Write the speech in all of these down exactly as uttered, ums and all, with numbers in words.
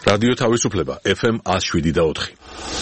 რადიო თავისუფლება ეფ ემ one oh seven და four.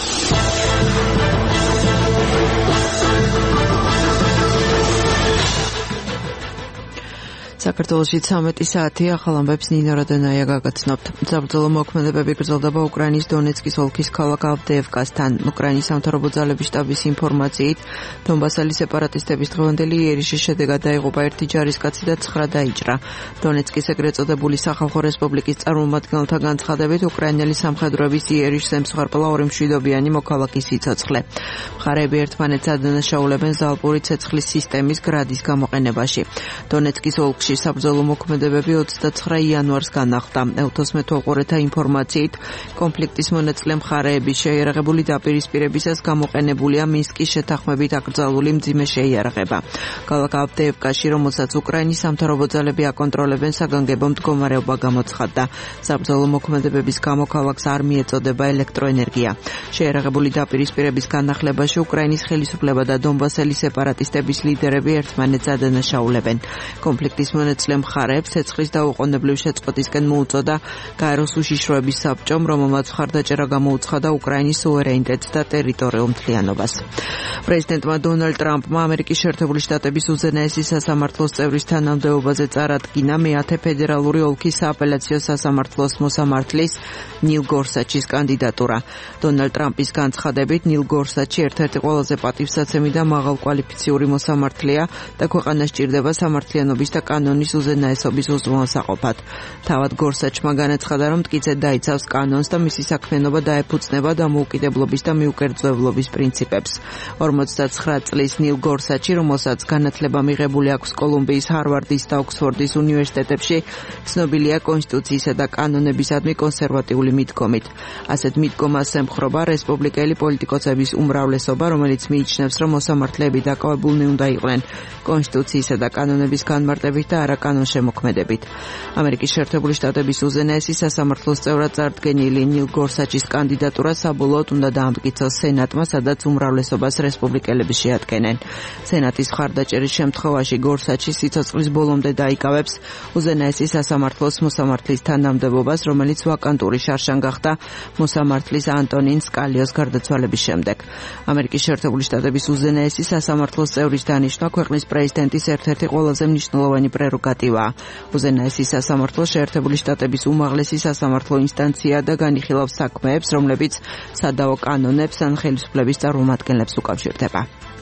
საქართველოში ცამეტი საათი ახალ ამბებს ნინო რადონაია გაგაცნობთ. საბრძოლო მოქმედებები გრძელდება უკრაინის დონეცკის ოლქის ქალაქ ავდეევკასთან. უკრაინის სამთავრობო ძალების შტაბის ინფორმაციით, დონბასელი სეპარატისტების დღევანდელი იერიშის შედეგად დაიღუპა ერთი ჯარისკაცი და ცხრა დაიჭრა. დონეცკის ეგრეთ წოდებული სახალხო რესპუბლიკის წარმომადგენელთა განცხადებით, უკრაინელი სამხედროების იერიშს ემსხვერპლა ორი მშვიდობიანი მოქალაქის სიცოცხლე. მხარეები ერთმანეთს ადანაშაულებენ ზალპური ცეცხლის სისტემის გრადის გამოყენებაში. დონეცკის ოლქში საბრძოლო მოქმედებები ოცდაცხრა იანვარს განახლდა. ელთოს მეთვალყურეთა ინფორმაციით, კონფლიქტის მონაწილე მხარეების შეიარაღებული დაპირისპირებისას გამოყენებულია მინსკის შეთანხმებით აკრძალული მძიმე შეიარაღება. ქალაქ ავდეევკაში, რომელსაც უკრაინის სამთავრობო ძალები აკონტროლებენ, საგანგებო მდგომარეობა გამოცხადდა. საბრძოლო მოქმედებების გამო ქალაქს არ მიეწოდება ელექტროენერგია. შეიარაღებული დაპირისპირების განახლებაში უკრაინის ხელისუფლება და დონბასელი სეპარატისტების ლიდერები ერთმანეთს ადანაშაულებენ. კონფლიქტის მონაწილე მხარეებს ცეცხლის დაუყოვნებლივ შეწყვეტისკენ მოუწოდა გაეროს უშიშროების საბჭომ, რომელმაც მხარდაჭერა გამოუცხადა უკრაინის სუვერენიტეტს და ტერიტორიულ მთლიანობას. პრეზიდენტმა დონალდ ტრამპმა ამერიკის შეერთებული შტატების უზენაესი სასამართლოს წევრის თანამდებობაზე წარადგინა მეათე ფედერალური ოლქის სააპელაციო სასამართლოს მოსამართლის ნილ გორსაჩის კანდიდატურა. დონალდ ტრამპის განცხადებით, ნილ გორსაჩი ერთ-ერთი ყველაზე პატივსაცემი და მაღალკვალიფიციური მოსამართლეა და ქვეყანას სჭირდება სამართლიანობის და კანონის უზენაესობის უზრუნველსაყოფად. თავად გორსაჩმა განაცხადა, რომ მტკიცე დაიცავს კანონს და მისი საქმიანობა დაეფუძნება დამოუკიდებლობის და მიუკერძოებლობის პრინციპებს. ორმოცდაცხრა წლის ნილ გორსაჩი, რომელსაც განათლება მიღებული აქვს კოლუმბიის, ჰარვარდის და ოქსფორდის უნივერსიტეტებში, ცნობილია კონსტიტუციისა და კანონებისადმი კონსერვატიული მიდგომით. ასეთ მიდგომას ემხრობა რესპუბლიკელი პოლიტიკოსების უმრავლესობა, რომელიც მიიჩნევს, რომ მოსამართლეები დაკავებულნი უნდა იყვნენ კონსტიტუციისა და კანონების განმარტებით და არა კანონშემოქმედებით. ამერიკის შეერთებული შტატების უზენაესი სასამართლოს წევრად წარდგენილი ნილ გორსაჩის კანდიდატურა საბოლოოდ უნდა დაამტკიცოს სენატმა, სადაც უმრავლესობას რესპუბლიკელები შეადგენენ. სენატის მხარდაჭერის შემთხვევაში გორსაჩი სიცოცხლის ბოლომდე დაიკავებს უზენაესი სასამართლოს მოსამართლის თანამდებობას, რომელიც ვაკანტური შარშან გახდა მოსამართლის ანტონინ სკალიოს გარდაცვალების შემდეგ. ამერიკის შეერთებული შტატების უზენაესი სასამართლოს წევრის დანიშვნა ქვეყნის პრეზიდენტის ერთ-ერთი ყველაზე მნიშვნელოვანი პრეროგატივაა. უზენაესი სასამართლო შეერთებული შტატების უმაღლესი სასამართლო ინსტანციაა და განიხილავს საქმეებს, რომლებიც სადავო კანონებს ან ხელისუფლების წარმომადგენლებს უკავშირდება.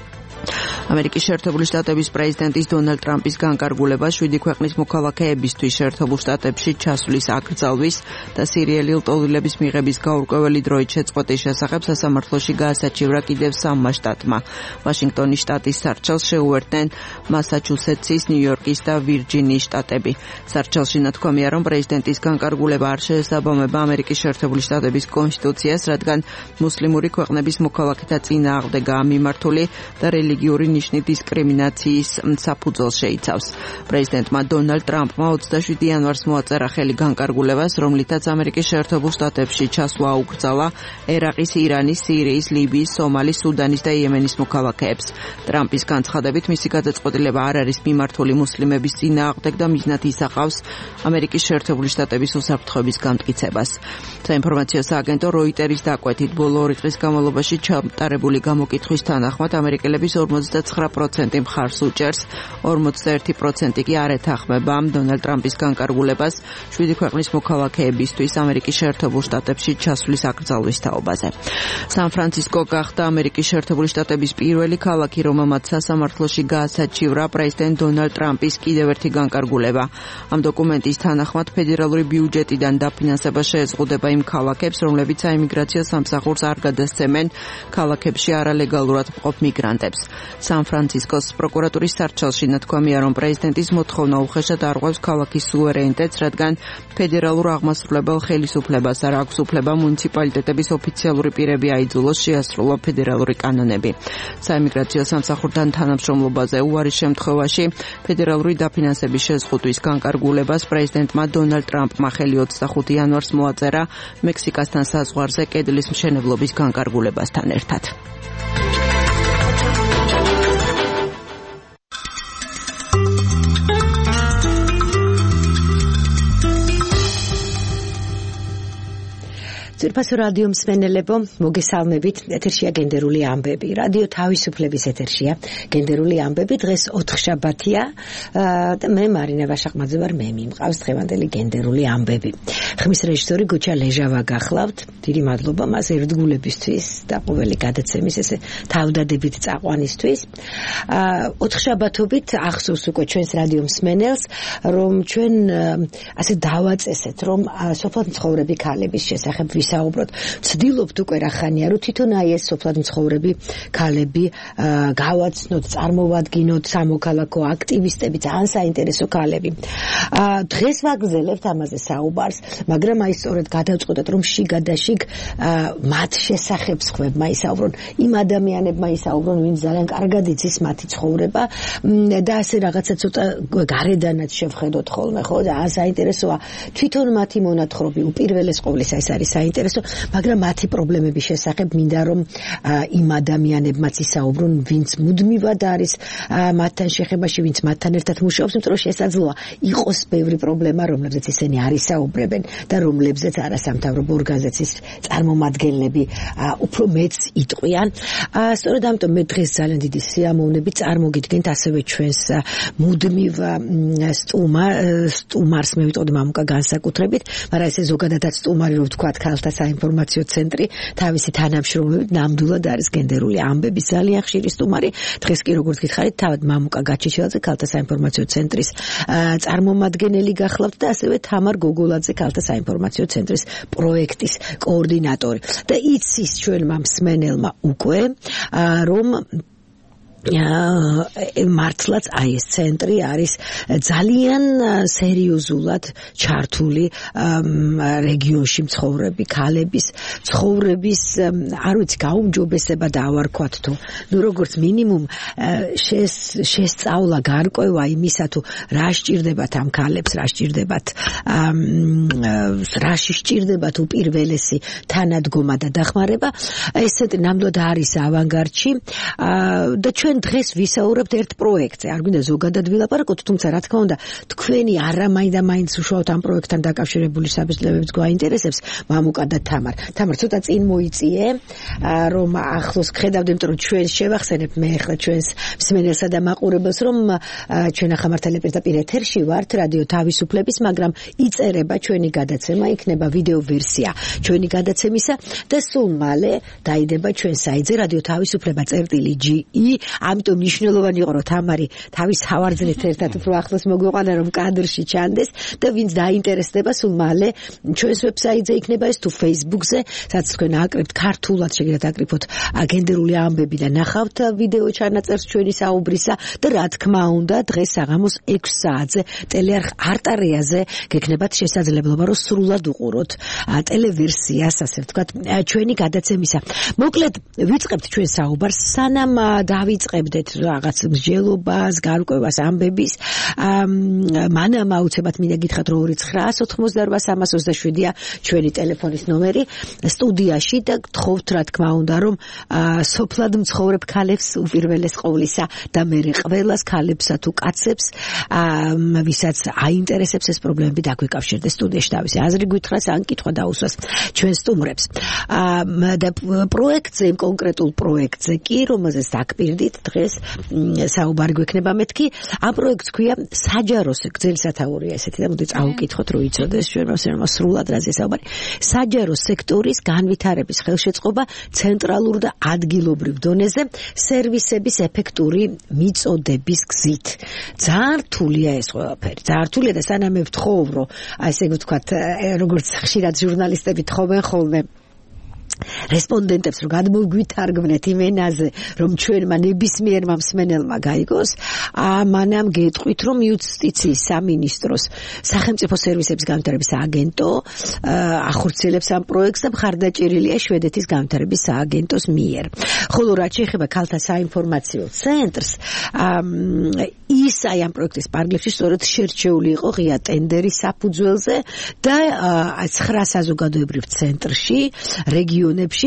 ამერიკის შეერთებული შტატების პრეზიდენტის დონალდ ტრამპის განკარგულება შვიდი ქვეყნის მოქალაქეებისთვის შეერთებულ შტატებში ჩასვლის აკრძალვის და სირიელი ლტოლვილების მიღების გაურკვეველი დროით შეწყვეტის შესახებ სასამართლოში გაასაჩივრა კიდევ სამმა შტატმა. ვაშინგტონის შტატის სარჩელს შეუერთდნენ მასაჩუსეტსის, ნიუ-იორკის და ვირჯინიის შტატები. სარჩელში ნათქვამია, რომ პრეზიდენტის განკარგულება არ შეესაბამება ამერიკის შეერთებული შტატების კონსტიტუციას, რადგან მუსლიმური ქვეყნების მოქალაქეთა წინააღმდეგაა მიმართული და რელიგიური ნიშნით დისკრიმინაციის საფუძველს შეიცავს. პრეზიდენტმა დონალდ ტრამპმა ოცდაშვიდი იანვარს მოაწერა ხელი განკარგულებას, რომლითაც ამერიკის შეერთებულ შტატებში ჩასვლა აუკრძალა ერაყის, ირანის, სირიის, ლიბიის, სომალის, სუდანის და იემენის მოქალაქეებს. ტრამპის განცხადებით, მისი გადაწყვეტილება არ არის მიმართული მუსლიმების წინააღმდეგ და მიზნად ისახავს ამერიკის შეერთებული შტატების უსაფრთხოების გამტკიცებას. საინფორმაციო სააგენტო როიტერის დაკვეთით, ბოლო ორი დღის განმავლობაში ჩატარებული გამოკითხვის თანახმად ამერიკელების ორმოცდაცხრა პროცენტი მხარს უჭერს, ორმოცდაერთი პროცენტი კი არ ეთანხმება დონალდ ტრამპის განკარგულებას შვიდი ქვეყნის მოქალაქეებისთვის ამერიკის შეერთებულ შტატებში ჩასვლის აკრძალვის თაობაზე. სან-ფრანცისკო გახდა ამერიკის შეერთებული შტატების პირველი ქალაქი, რომელმაც სასამართლოში გაასაჩივრა პრეზიდენტ დონალდ ტრამპის კიდევ ერთი განკარგულება. ამ დოკუმენტის თანახმად ფედერალური ბიუჯეტიდან დაფინანსება შეეზღუდება იმ ქალაქებს, რომლებიც საიმიგრაციო სამსახურს არ გადასცემენ ქალაქებში არალეგალურად მყოფ მიგრანტებს. სან-ფრანცისკოს პროკურატურის სარჩელში ნათქვამია, რომ პრეზიდენტის მოთხოვნა უხეშად არღვევს ქალაქის სუვერენიტეტს, რადგან ფედერალურ აღმასრულებელ ხელისუფლებას არ აქვს უფლება მუნიციპალიტეტების ოფიციალური პირები აიძულოს შეასრულონ ფედერალური კანონები. საიმიგრაციო სამსახურთან თანამშრომლობაზე უარის შემთხვევაში ფედერალური დაფინანსების შეზღუდვის განკარგულებას პრეზიდენტმა დონალდ ტრამპმა ხელი ოცდახუთი იანვარს მოაწერა მექსიკასთან საზღვარზე კედლის მშენებლობის განკარგულებასთან ერთად. ძვირფასო რადიო მსმენელებო, მოგესალმებით. ეთერშია გენდერული ამბები. რადიო თავისუფლების ეთერშია გენდერული ამბები. დღეს ოთხშაბათია და მე მარინა ვაშახმაძე ვარ, მე მიმყავს დღევანდელი გენდერული ამბები. ხმის რეჟისორი გოჩა ლეჟავა გახლავთ. დიდი მადლობა მას ერთგულებისთვის და ყოველი გადაცემის ესე თავდადებით წაყვანისთვის. ოთხშაბათობით ახსოვს უკვე ჩვენს რადიო მსმენელს, რომ ჩვენ ასე დავაწესეთ, რომ სოფლად მცხოვრები ქალების შესახებ ვისაუბროთ. ვცდილობთ უკვე რა ხანია, რომ თვითონ აი ეს სოფლად მცხოვრები ქალები გავაცნოთ, წარმოვადგინოთ სამოქალაქო აქტივისტები, ძალიან საინტერესო ქალები. დღეს ვაგრძელებთ ამაზე საუბარს, მაგრამ აი სწორედ გადავწყვეტეთ, რომ შიგადაშიგ მათ შესახებ სხვებმა ისაუბრონ, იმ ადამიანებმა ისაუბრონ, ვინც ძალიან კარგად იცის მათი ცხოვრება და ასე რაღაცა ცოტა გარედანაც შევხედოთ ხოლმე, ხო? და საინტერესოა თვითონ მათი მონათხრობი უპირველეს ყოვლისა ეს არის საინტერესო, მაგრამ მათი პრობლემების შესახებ მინდა რომ იმ ადამიანებმაც ისაუბრონ, ვინც მუდმივად არის მათთან შეხებაში, ვინც მათთან ერთად მუშაობს, იმიტომ რომ შესაძლოა იყოს ბევრი პრობლემა, რომლებზეც ისინი არ ისაუბრებენ და რომლებზეც არასამთავრობო ორგანიზაციის წარმომადგენლები უფრო მეც იტყვიან. სწორედ ამიტომ მე დღეს ძალიან დიდი სიამოვნებით წარმოგიდგენთ ასევე ჩვენს მუდმივ სტუმარ სტუმარს მე ვიტყოდი მამუკა განსაკუთრებით, მაგრამ ესე ზოგადადაც სტუმარი რომ ვთქვათ ქალთა საინფორმაციო ცენტრი თავისი თანამშრომლობით ნამდვილად არის გენდერული ამბების ძალიან ხშირი სტუმარი. დღეს კი როგორც გითხარით, თავად მამუკა გაჩეჩელაძე ქალთა საინფორმაციო ცენტრის წარმომადგენელი გახლავთ და ასევე თამარ გოგოლაძე ქალთა საინფორმაციო ცენტრის პროექტის კოორდინატორი. და იცის ჩვენმა მსმენელმა უკვე რომ მართლაც აი ეს ცენტრი არის ძალიან სერიოზულად ჩართული რეგიონში მცხოვრები ქალების ცხოვრების, არ ვიცი, გაუმჯობესება დავარქვათ თუ ნუ როგორც მინიმუმ შესწავლა გარკვევა იმისა თუ რა სჭირდებათ ამ ქალებს, რა სჭირდებათ რა სჭირდებათ უპირველესი თანადგომა და დახმარება. ეს ცენტრი ნამდვილად არის ავანგარდში და ჩვენ დღეს ვისაუბრებთ ერთ პროექტზე. არ გვინდა ზოგადად ვილაპარაკოთ, თუმცა რა თქმა უნდა, თქვენი არა მაინდა მაინც უშუალოდ ამ პროექტთან დაკავშირებული საბჭოებიც გვაინტერესებს, მამუკა და თამარ. თამარ ცოტა წინ მოიწიე, რომ ახლოს გხედავდი, იმიტომ რომ ჩვენ შევახსენებ მე ახლა ჩვენს მსმენელსა და მაყურებელს, რომ ჩვენ ახამართალე პირდაპირ ეთერში ვართ რადიო თავისუფლების, მაგრამ იწერება ჩვენი გადაცემა, იქნება ვიდეო ვერსია ჩვენი გადაცემისა და სულ მალე დაიდება ჩვენ საიტზე რადიო თავისუფლება წერტილი ჯი ი. ამიტომ მნიშვნელოვანი იყო რომ თამარი თავის ჰავარძლით ერთად უფრო ახლოს მოგვიყვანა რომ კადრში ჩანდეს და ვინც დაინტერესდება სულ მალე ჩვენს ვებსაიტზე იქნება ეს თუ Facebook-ზე, სადაც თქვენ აკრიფთ ქართულად შეგიძლიათ აკრიფოთ გენდერული ამბები და ნახავთ ვიდეო ჩანაწერს ჩვენი საუბრისა და რა თქმა უნდა დღეს საღამოს ექვს საათზე ტელეარხ არტარეაზე გექნებათ შესაძლებლობა რომ სრულად უყუროთ ტელევერსიას, ასე ვთქვათ, ჩვენი გადაცემისა. მოკლედ ვიწყებთ ჩვენ საუბარს, სანამ დავიწყებდეთ რაღაც მსჯელობას, გარკვევას, ამბების. მანამ აუცილებლად მინდა გითხრათ რომ ორი ცხრა ოთხმოცდაორ სამას ოცდაშვიდია ჩვენი ტელეფონის ნომერი სტუდიაში და გთხოვთ რა თქმა უნდა რომ სოფლად მცხოვრებ ქალებს უპირველეს ყოვლისა და მერე ყველას ქალებსა თუ კაცებს ვისაც აინტერესებს ეს პრობლემები დაგვიკავშირდეს სტუდიაში თავისი აზრი გითხრას ან კითხვა დაუსვას ჩვენ სტუმრებს. და პროექტზე, იმ კონკრეტულ პროექტზე კი რომელზეც დაგპირდით დღეს საუბარი გვექნება მეთქი. ამ პროექტს ქვია საჯარო გრძელი სათაურია ესეთი და მოდი წავუკითხოთ რომ იცოდეს ჩვენმა სრულად რაზე საუბარი. საჯარო სექტორის განვითარების ხელშეწყობა ცენტრალურ და ადგილობრივ დონეზე სერვისების ეფექტური მიწოდების გზით. ძალიან რთულია ეს ყველაფერი. ძალიან რთულია და სანამ მე ვთხოვ რომ ასე ვთქვათ, როგორც ხშირად ჟურნალისტები თხოვენ ხოლმე რესპონდენტებს რომ გადმოგვითარგმნეთ იმ ენაზე, რომ ჩვენმა ნებისმიერმა მსმენელმა გაიგოს, მანამ გეტყვით, რომ იუსტიციის სამინისტროს სახელმწიფო სერვისების განვითარების სააგენტო ახორციელებს ამ პროექტს და მხარდაჭერილია შვედეთის განვითარების სააგენტოს მიერ. ხოლო რაც შეეხება ქალთა საინფორმაციო ცენტრს, ის აი ამ პროექტის პარალელში სწორედ შერჩეული იყო ღია ტენდერის საფუძველზე და ცხრა საზოგადოებრივ ცენტრში რეგიონებში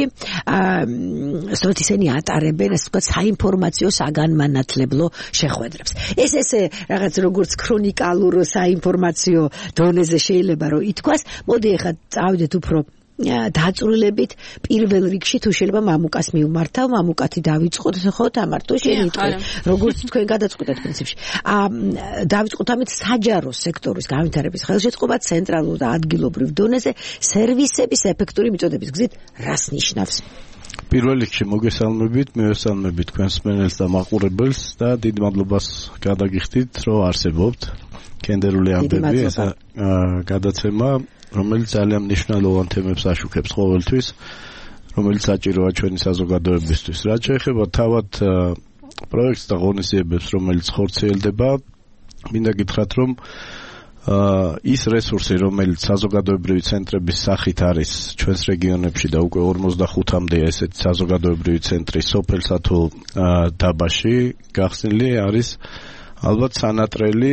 სწორედ ისინი ატარებენ ასე ვთქვათ საინფორმაციო საგანმანათლებლო შეხვედრებს. ეს ესე რაღაც როგორც ქრონიკალურ საინფორმაციო დონეზე შეიძლება რომ ითქვას. მოდი ახლა წავიდეთ უფრო დაწვრილებით პირველ რიგში თუ შეიძლება მამუკას მიუმართავ, მამუკათი დავიწყოთ, ხო, თამარ, თუ შეიძლება როგორც თქვენ გადაწყვეტეთ პრინციპში. აა დავიწყოთ ამით საჯარო სექტორის განვითარების ხელშეწყობა ცენტრალურ და ადგილობრივ დონეზე სერვისების ეფექტური მიწოდების გზით რას ნიშნავს? პირველ რიგში მოგესალმებით, მივესალმებით თქვენს მსმენელს და მაყურებელს და დიდ მადლობას გადაგიხდით, რომ არსებობთ. კენდერული ამბები, ეს გადაცემა, რომელიც ძალიან მნიშვნელოვან თემებს აშუქებს ყოველთვის, რომელიც საჭიროა ჩვენი საზოგადოებისთვის. რაც შეეხება თავად პროექტს და ღონისძიებებს, რომელიც ხორციელდება, მინდა გითხრათ, რომ ის რესურსი, რომელიც საზოგადოებრივი ცენტრების სახით არის ჩვენს რეგიონებში და უკვე ორმოცდახუთამდე ესეთი საზოგადოებრივი ცენტრი სოფელსა თუ დაბაში გახსნილი არის ალბათ სანატრელი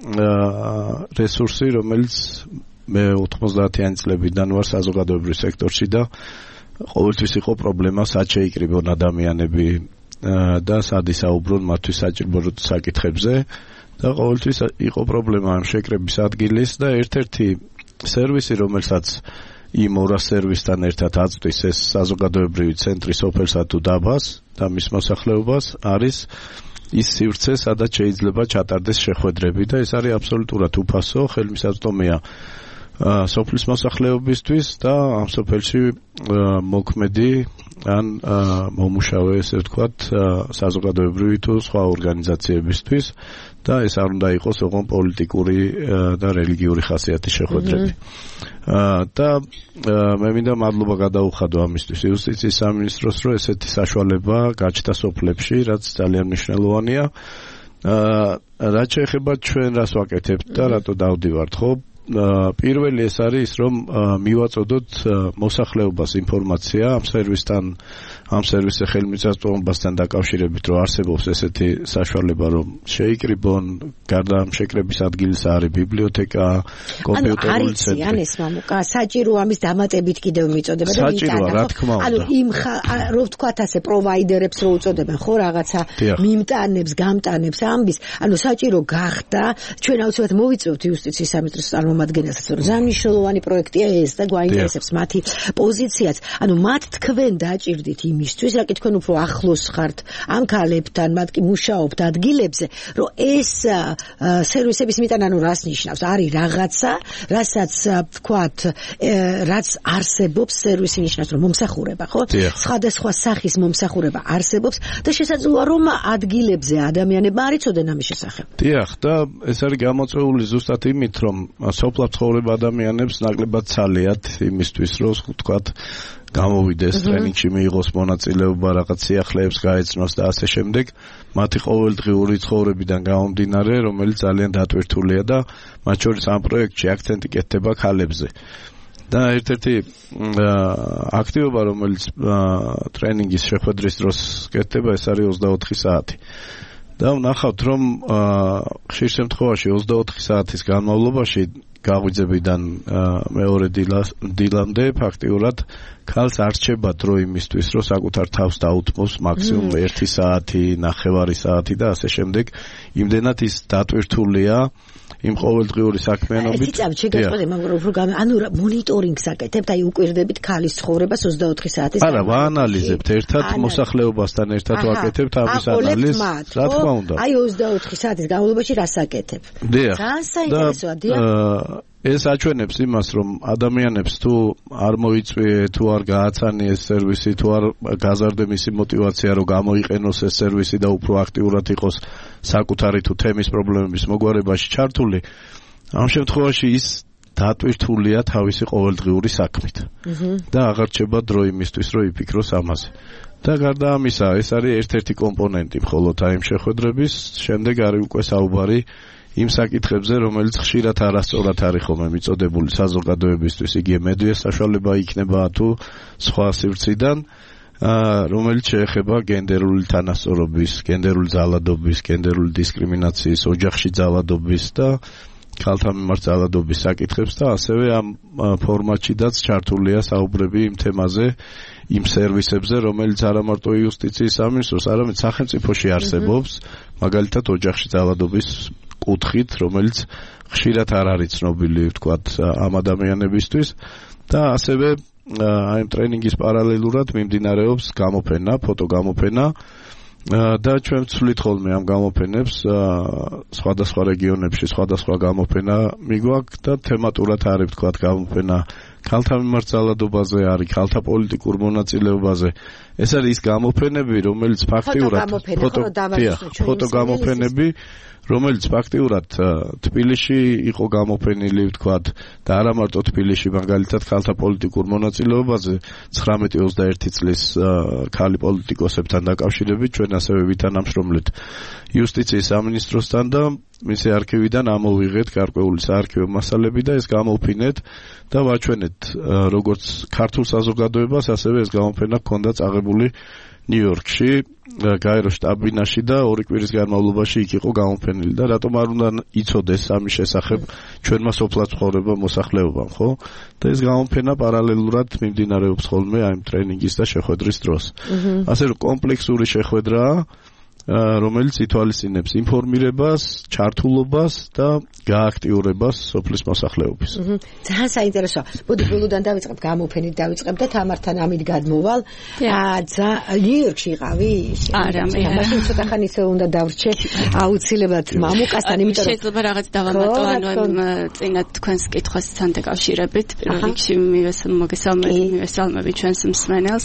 რესურსი, რომელიც მე ოთხმოცდაათიანი წლებიდან ვარ საზოგადოებრივ სექტორში და ყოველთვის იყო პრობლემა სად შეიკრიბონ ადამიანები და სად ისაუბრონ მათთვის საჭირო საკითხებზე და ყოველთვის იყო პრობლემა ამ შეკრების ადგილის და ერთ-ერთი სერვისი, რომელსაც იმ ორას სერვისთან ერთად აწვდის ეს საზოგადოებრივი ცენტრი სოფელსა თუ დაბას და მის მოსახლეობას არის ის სივრცე, სადაც შეიძლება ჩატარდეს შეხვედრები და ეს არის აბსოლუტურად უფასო, ხელმისაწვდომია სოფლის მოსახლეობისთვის და ამ სოფელში მოქმედი ან მომუშავე, ესე ვთქვათ, საზოგადოებრივი თუ სხვა ორგანიზაციებისთვის და ეს არ უნდა იყოს ოღონდ პოლიტიკური და რელიგიური ხასიათის შეხვედრები. და მე მინდა მადლობა გადაუხადო ამისთვის იუსტიციის სამინისტროს, რომ ესეთი საშუალება გაჩნდა სოფლებში, რაც ძალიან მნიშვნელოვანია. რაც შეეხება ჩვენ რას ვაკეთებთ და რატო დავდივართ, ხო? პირველი ეს არის ის, რომ მივაწოდოთ მოსახლეობას ინფორმაცია ამ სერვისთან, ამ სერვისის ხელმისაწვდომობასთან დაკავშირებით, რომ არსებობს ესეთი საშუალება, რომ შეიკრიბონ, გარდა ამ შეკრების ადგილის არის ბიბლიოთეკა, კომპიუტერული ცენტრი. ანუ არის ეს მამუკა, საჭირო ამის დამატებით კიდევ მიწოდება და საჭიროა, რა თქმა უნდა. ანუ იმ რო ვთქვათ ასე პროვაიდერებს რო უწოდებენ, ხო, რაღაცა მიმტანებს, გამტანებს ამბის, ანუ საჭირო გახდა, ჩვენ აუცილებლად მოვიწევთ იუსტიციის სამინისტროს წარმომადგენელსაც, რომ ძალიან მნიშვნელოვანი პროექტია ეს და გვაინტერესებს მათი პოზიციაც. ანუ მათ თქვენ დაჭირდით იმისთვის, რა კი თქვენ უფრო ახლოს ხართ ამ ქალებთან, მათ კი მუშაობთ ადგილებზე, რომ ეს სერვისების მიტანა ანუ რას ნიშნავს? არის რაღაცა, რასაც ვთქვათ, რაც არსებობს, სერვისი ნიშნავს, რომ მომსახურება, ხო? სხვადასხვა სახის მომსახურება არსებობს და შესაძლოა რომ ადგილებზე ადამიანებმა არ იცოდნენ ამის შესახებ. დიახ, და ეს არის გამოწვეული ზუსტად იმით, რომ სოფლად ცხოვრებ ადამიანებს ნაკლებად ცალიათ იმისთვის, რომ ვთქვათ, გამოვიდეს ტრენინგში, მიიღოს მონაწილეობა, რაღაც სიახლეებს გაეცნოს და ასე შემდეგ. მათი ყოველდღიური ცხოვრებიდან გამომდინარე, რომელიც ძალიან დატვირთულია და მათ შორის ამ პროექტში აქცენტი კეთდება ქალებზე. და ერთ-ერთი აქტივობა, რომელიც ტრენინგის შეხვედრის დროს კეთდება, ეს არის ოცდაოთხი საათი. და ვნახავთ, რომ ხშირ შემთხვევაში ოცდაოთხი საათის განმავლობაში გაღვიძებიდან მეორე დილამდე ფაქტიურად ქალს არ რჩება დრო იმისთვის, რომ საკუთარ თავს დაუთმოს მაქსიმუმ ერთი საათი, ნახევარი საათი და ასე შემდეგ. იმდენად ის დატვირთულია იმ ყოველდღიური საქმიანობით. ციცაბ შეგეწყვეტე, მაგრამ უფრო ანუ მონიტორინგს აკეთებთ, აი უკვირდებით ქალის ცხოვრებას ოცდაოთხი საათის. არა, ვაანალიზებთ ერთად მოსახლეობასთან ერთად ვაკეთებთ ამის ანალიზს. რა თქმა უნდა. აი ოცდაოთხი საათის განმავლობაში რას აკეთებ? ძალიან საინტერესოა, დიახ. ეს აჩვენებს იმას, რომ ადამიანებს თუ არ მოიწვიე, თუ არ გააცანიეს სერვისი, თუ არ გაზარდე მისი мотиваცია, რომ გამოიყენოს ეს სერვისი და უფრო აქტიურად იყოს საკუთარი თუ თემის პრობლემების მოგვარებაში ჩართული, ამ შემთხვევაში ის დატვირთულია თავისი ყოველდღიური საქმით. და აღარ რჩება დრო იმისთვის, რომ იფიქროს ამაზე. და გარდა ამისა, ეს არის ერთ-ერთი კომპონენტი მხოლოდ აი იმ შეხვედრების, შემდეგ არის უკვე საუბარი იმ საკითხებზე, რომელიც ხშირად არასწორად არის ხოლმე მიწოდებული საზოგადოებისთვის, იგივე მედიას საშუალება იქნება თუ სხვა სივრციდან, რომელიც შეეხება გენდერული თანასწორობის, გენდერული ძალადობის, გენდერული დისკრიმინაციის, ოჯახში ძალადობის და ქალთა მიმართ ძალადობის საკითხებს და ასევე ამ ფორმატშიდაც ჩართულია საუბრები იმ თემაზე, იმ სერვისებზე, რომელიც არა მარტო იუსტიციის სამინისტროს, არამედ სახელმწიფოში არსებობს, მაგალითად ოჯახში ძალადობის კუთხით, რომელიც ხშირად არ არის ცნობილი, ვთქვათ, ამ ადამიანებისთვის და ასევე აი ტრენინგის პარალელურად მიმდინარეობს გამოფენა, ფოტოგამოფენა და ჩვენ ვცვლით ხოლმე ამ გამოფენებს სხვადასხვა რეგიონებში, სხვადასხვა გამოფენა მიგვაქვს და თემატურად არის ვთქვათ გამოფენა ქალთა მიმართ ძალადობაზე, არის ქალთა პოლიტიკურ მონაწილეობაზე. ეს არის ის გამოფენები, რომელიც ფაქტიურად ფოტოგამოფენები, რომელიც ფაქტიურად თბილისში იყო გამოფენილი, ვთქვათ, და არა მარტო თბილისში, მაგალითად ქალთა პოლიტიკურ მონაწილეობაზე ცხრამეტი ოცდაერთი წლის ქალი პოლიტიკოსებთან დაკავშირებით ჩვენ ასევე ვითანამშრომლეთ იუსტიციის სამინისტროსთან და მისი არქივიდან ამოვიღეთ გარკვეული საარქივო მასალები და ეს გამოვფინეთ და ვაჩვენეთ როგორც ქართულ საზოგადოებას, ასევე ეს გამოფენა ჰქონდა წაღებული ნიუ-იორკში, გაერო შტაბ-ბინაში და ორი კვირის განმავლობაში იქ იყო გამოფენილი და რატომ არ უნდა იცოდეს ამის შესახებ ჩვენმა სოფლად ცხოვრება მოსახლეობამ, ხო? და ეს გამოფენა პარალელურად მიმდინარეობს ხოლმე აი ტრენინგის და შეხვედრის დროს. ასე რომ კომპლექსური შეხვედრაა, რომელიც ითვალისწინებს ინფორმირებას, ჩართულობას და გააქტიურებას სოფლის მოსახლეობის. ძალიან საინტერესოა. მოდი ბოლოდან დავიწყებ, გამოფენით დავიწყებ და თამართან ამით გადმოვალ. ნიუ-იორკში იყავი? არა, მე არა. მაშინ ცოტა ხანი ისე უნდა დავრჩე აუცილებლად მამუკასთან, იმიტომ რომ შეიძლება რაღაც დავამატო, ანუ წინა თქვენს კითხვასთან დაკავშირებით, პირველ რიგში მოგესალმებით, მივესალმები ჩვენს მსმენელს.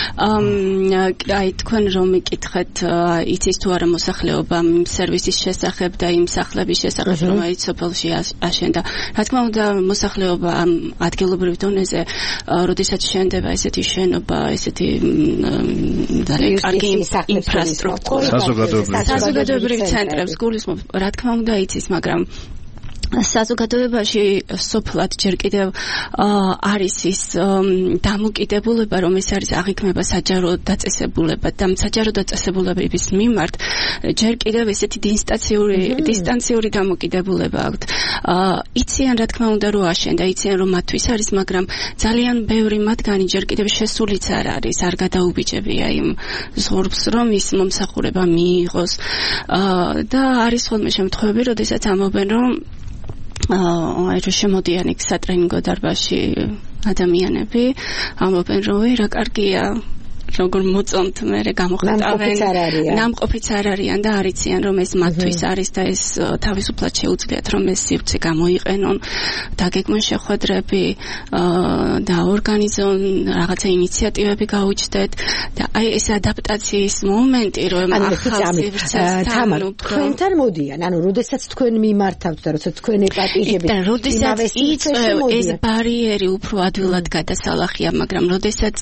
აი თქვენ რომ მიკითხეთ იცის თუ არა მოსახლეობა იმ სერვისის შესახებ და იმ სახლების შესახებ, რომელიც სოფელში აშენდა. რა თქმა უნდა, მოსახლეობა ამ ადგილობრივ დონეზე, როდესაც შენდება ესეთი შენობა, ესეთი ძალიან კარგი ინფრასტრუქტურა, საზოგადოებრივი ცენტრებს გულისხმობ, რა თქმა უნდა იცის, მაგრამ საზოგადოებაში სოფლად ჯერ კიდევ არის ის დამოკიდებულება, რომ ეს არის აღიქმება საჯარო დაწესებულება და საჯარო დაწესებულებების მიმართ ჯერ კიდევ ესეთი დისტანციური დისტანციური დამოკიდებულება აქვთ. იციან რა თქმა უნდა რომ აშენდა, იციან რომ მათთვის არის, მაგრამ ძალიან ბევრი მათგანი ჯერ კიდევ შესულიც არ არის, არ გადაუბიჭებია იმ ზღურბს, რომ ის მომსახურება მიიღოს. და არის ხოლმე შემთხვევები, როდესაც ამობენ, რომ აი რომ შემოდიან იქ სატრენინგო დარბაზში ადამიანები, ამობენ რომ რა კარგია, როგორ მოწონთ მე გამოხატავენ, ნამყოფიც არ არიან და არიციან რომ ეს მათთვის არის და ეს თავისუფლად შეუძლიათ რომ ეს სივრცე გამოიყენონ, დაგეგმონ შეხვედრები და ორგანიზონ რაღაცა ინიციატივები გაუჩნდეთ და აი ეს ადაპტაციის მომენტი რომ ახალ სივრცესთან თქვენთან მოდიან, ანუ როდესაც თქვენ მიმართავთ და როდესაც თქვენ ეპატიჟებით, როდესაც იწევ ეს ბარიერი უფრო ადვილად გადასალახია, მაგრამ როდესაც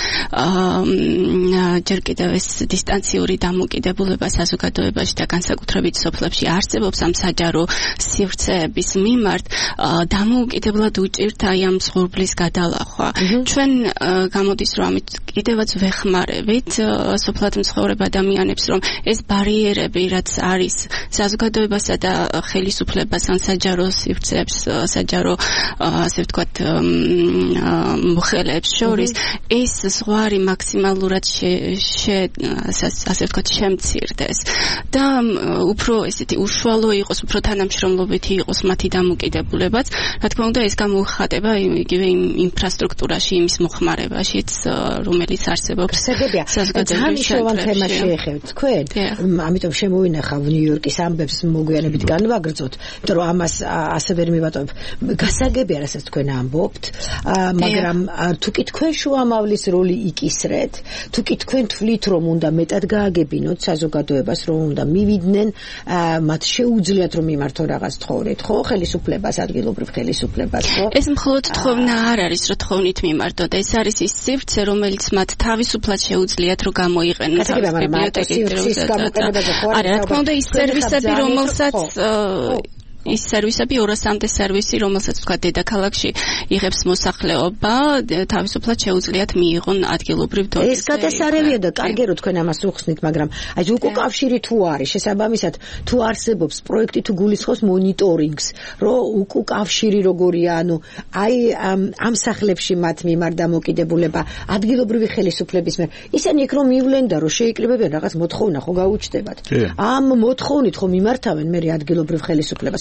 ჯერ კიდევ ეს დისტანციური დამოკიდებულება საზოგადოებაში და განსაკუთრებით სოფლებში არსებობს ამ საჯარო სივრცეების მიმართ, დამოუკიდებლად უჭირთ აი ამ ზღურბლის გადალახვა. ჩვენ გამოდის რომ ამით კიდევაც ვეხმარებით სოფლად მცხოვრებ ადამიანებს, რომ ეს ბარიერები, რაც არის საზოგადოებასა და ხელისუფლებას ან საჯარო სივრცეებს, საჯარო ასე ვთქვათ მოხელეებს შორის, ეს ზღვარი მაქსიმალურად ასე ვთქვათ შემცირდეს და უფრო ესეთი უშუალო იყოს, უფრო თანამშრომლობითი იყოს მათი დამოკიდებულებაც. რა თქმა უნდა, ეს გამოიხატება იგივე იმ ინფრასტრუქტურაში, იმის მოხმარებაშიც, რომელიც არსებობს საზოგადოებრივ ცენტრებში. შეეხებთ თქვენ, ამიტომ შემოვინახავ ნიუ-იორკის ამბებს, მოგვიანებით განვაგრძოთ, იმიტომ რომ ამას ასე ვერ მივატოვებ. გასაგებია, რასაც თქვენ ამბობთ, მაგრამ თუ კი თქვენ შუამავლის როლი იკისრეთ, თუ კი თქვენ თვლით რომ უნდა მეტად გააგებინოთ საზოგადოებას, რომ უნდა მივიდნენ, მათ შეუძლიათ რომ მიმართონ რაღაც თხოვნით, ხო, ხელისუფლებას, ადგილობრივ ხელისუფლებას, ხო? ეს მხოლოდ თხოვნა არ არის, რომ თხოვნით მიმართოთ, ეს არის ის სივრცე, რომელიც მათ თავისუფლად შეუძლიათ რომ გამოიყენონ თავის ბიბლიოთეკის გამოყენებაზე. არა, რა თქმა უნდა, ის სერვისები, რომელსაც ის სერვისები ორასამდე სერვისი, რომელსაც თქვა დედაქალაქში იღებს მოსახლეობა, თავისუფლად შეუძლიათ მიიღონ ადგილობრივ დონეზე. ეს გადასარევია და კარგი რომ თქვენ ამას უხსნით, მაგრამ აი უკუკავშირი თუ არის, შესაბამისად თუ არსებობს პროექტი თუ გულისხმობს მონიტორინგს, რომ უკუკავშირი როგორია, ანუ აი ამ სახლებში მათ მიმართ დამოკიდებულება ადგილობრივი ხელისუფლების მიერ, ისინი იქ რომ მივლენ და რომ შეიკრიბებიან რაღაც მოთხოვნა ხო გაუჩნდებათ. ამ მოთხოვნით ხო მიმართავენ მე ადგილობრივ ხელისუფლებას.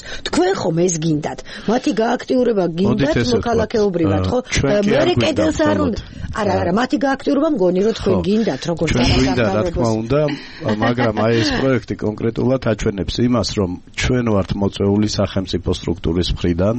თქვენ ხომ ეს გინდათ მათი გააქტიურება გინდათ მოქალაქეობრივად ხო მე კედელს არ უნდა არა არა მათი გააქტიურება მგონი რომ თქვენ გინდათ როგორც გინდა რა თქმა უნდა მაგრამ აი ეს პროექტი კონკრეტულად აჩვენებს იმას რომ ჩვენ ვართ მოწვეული სახელმწიფო სტრუქტურის მხრიდან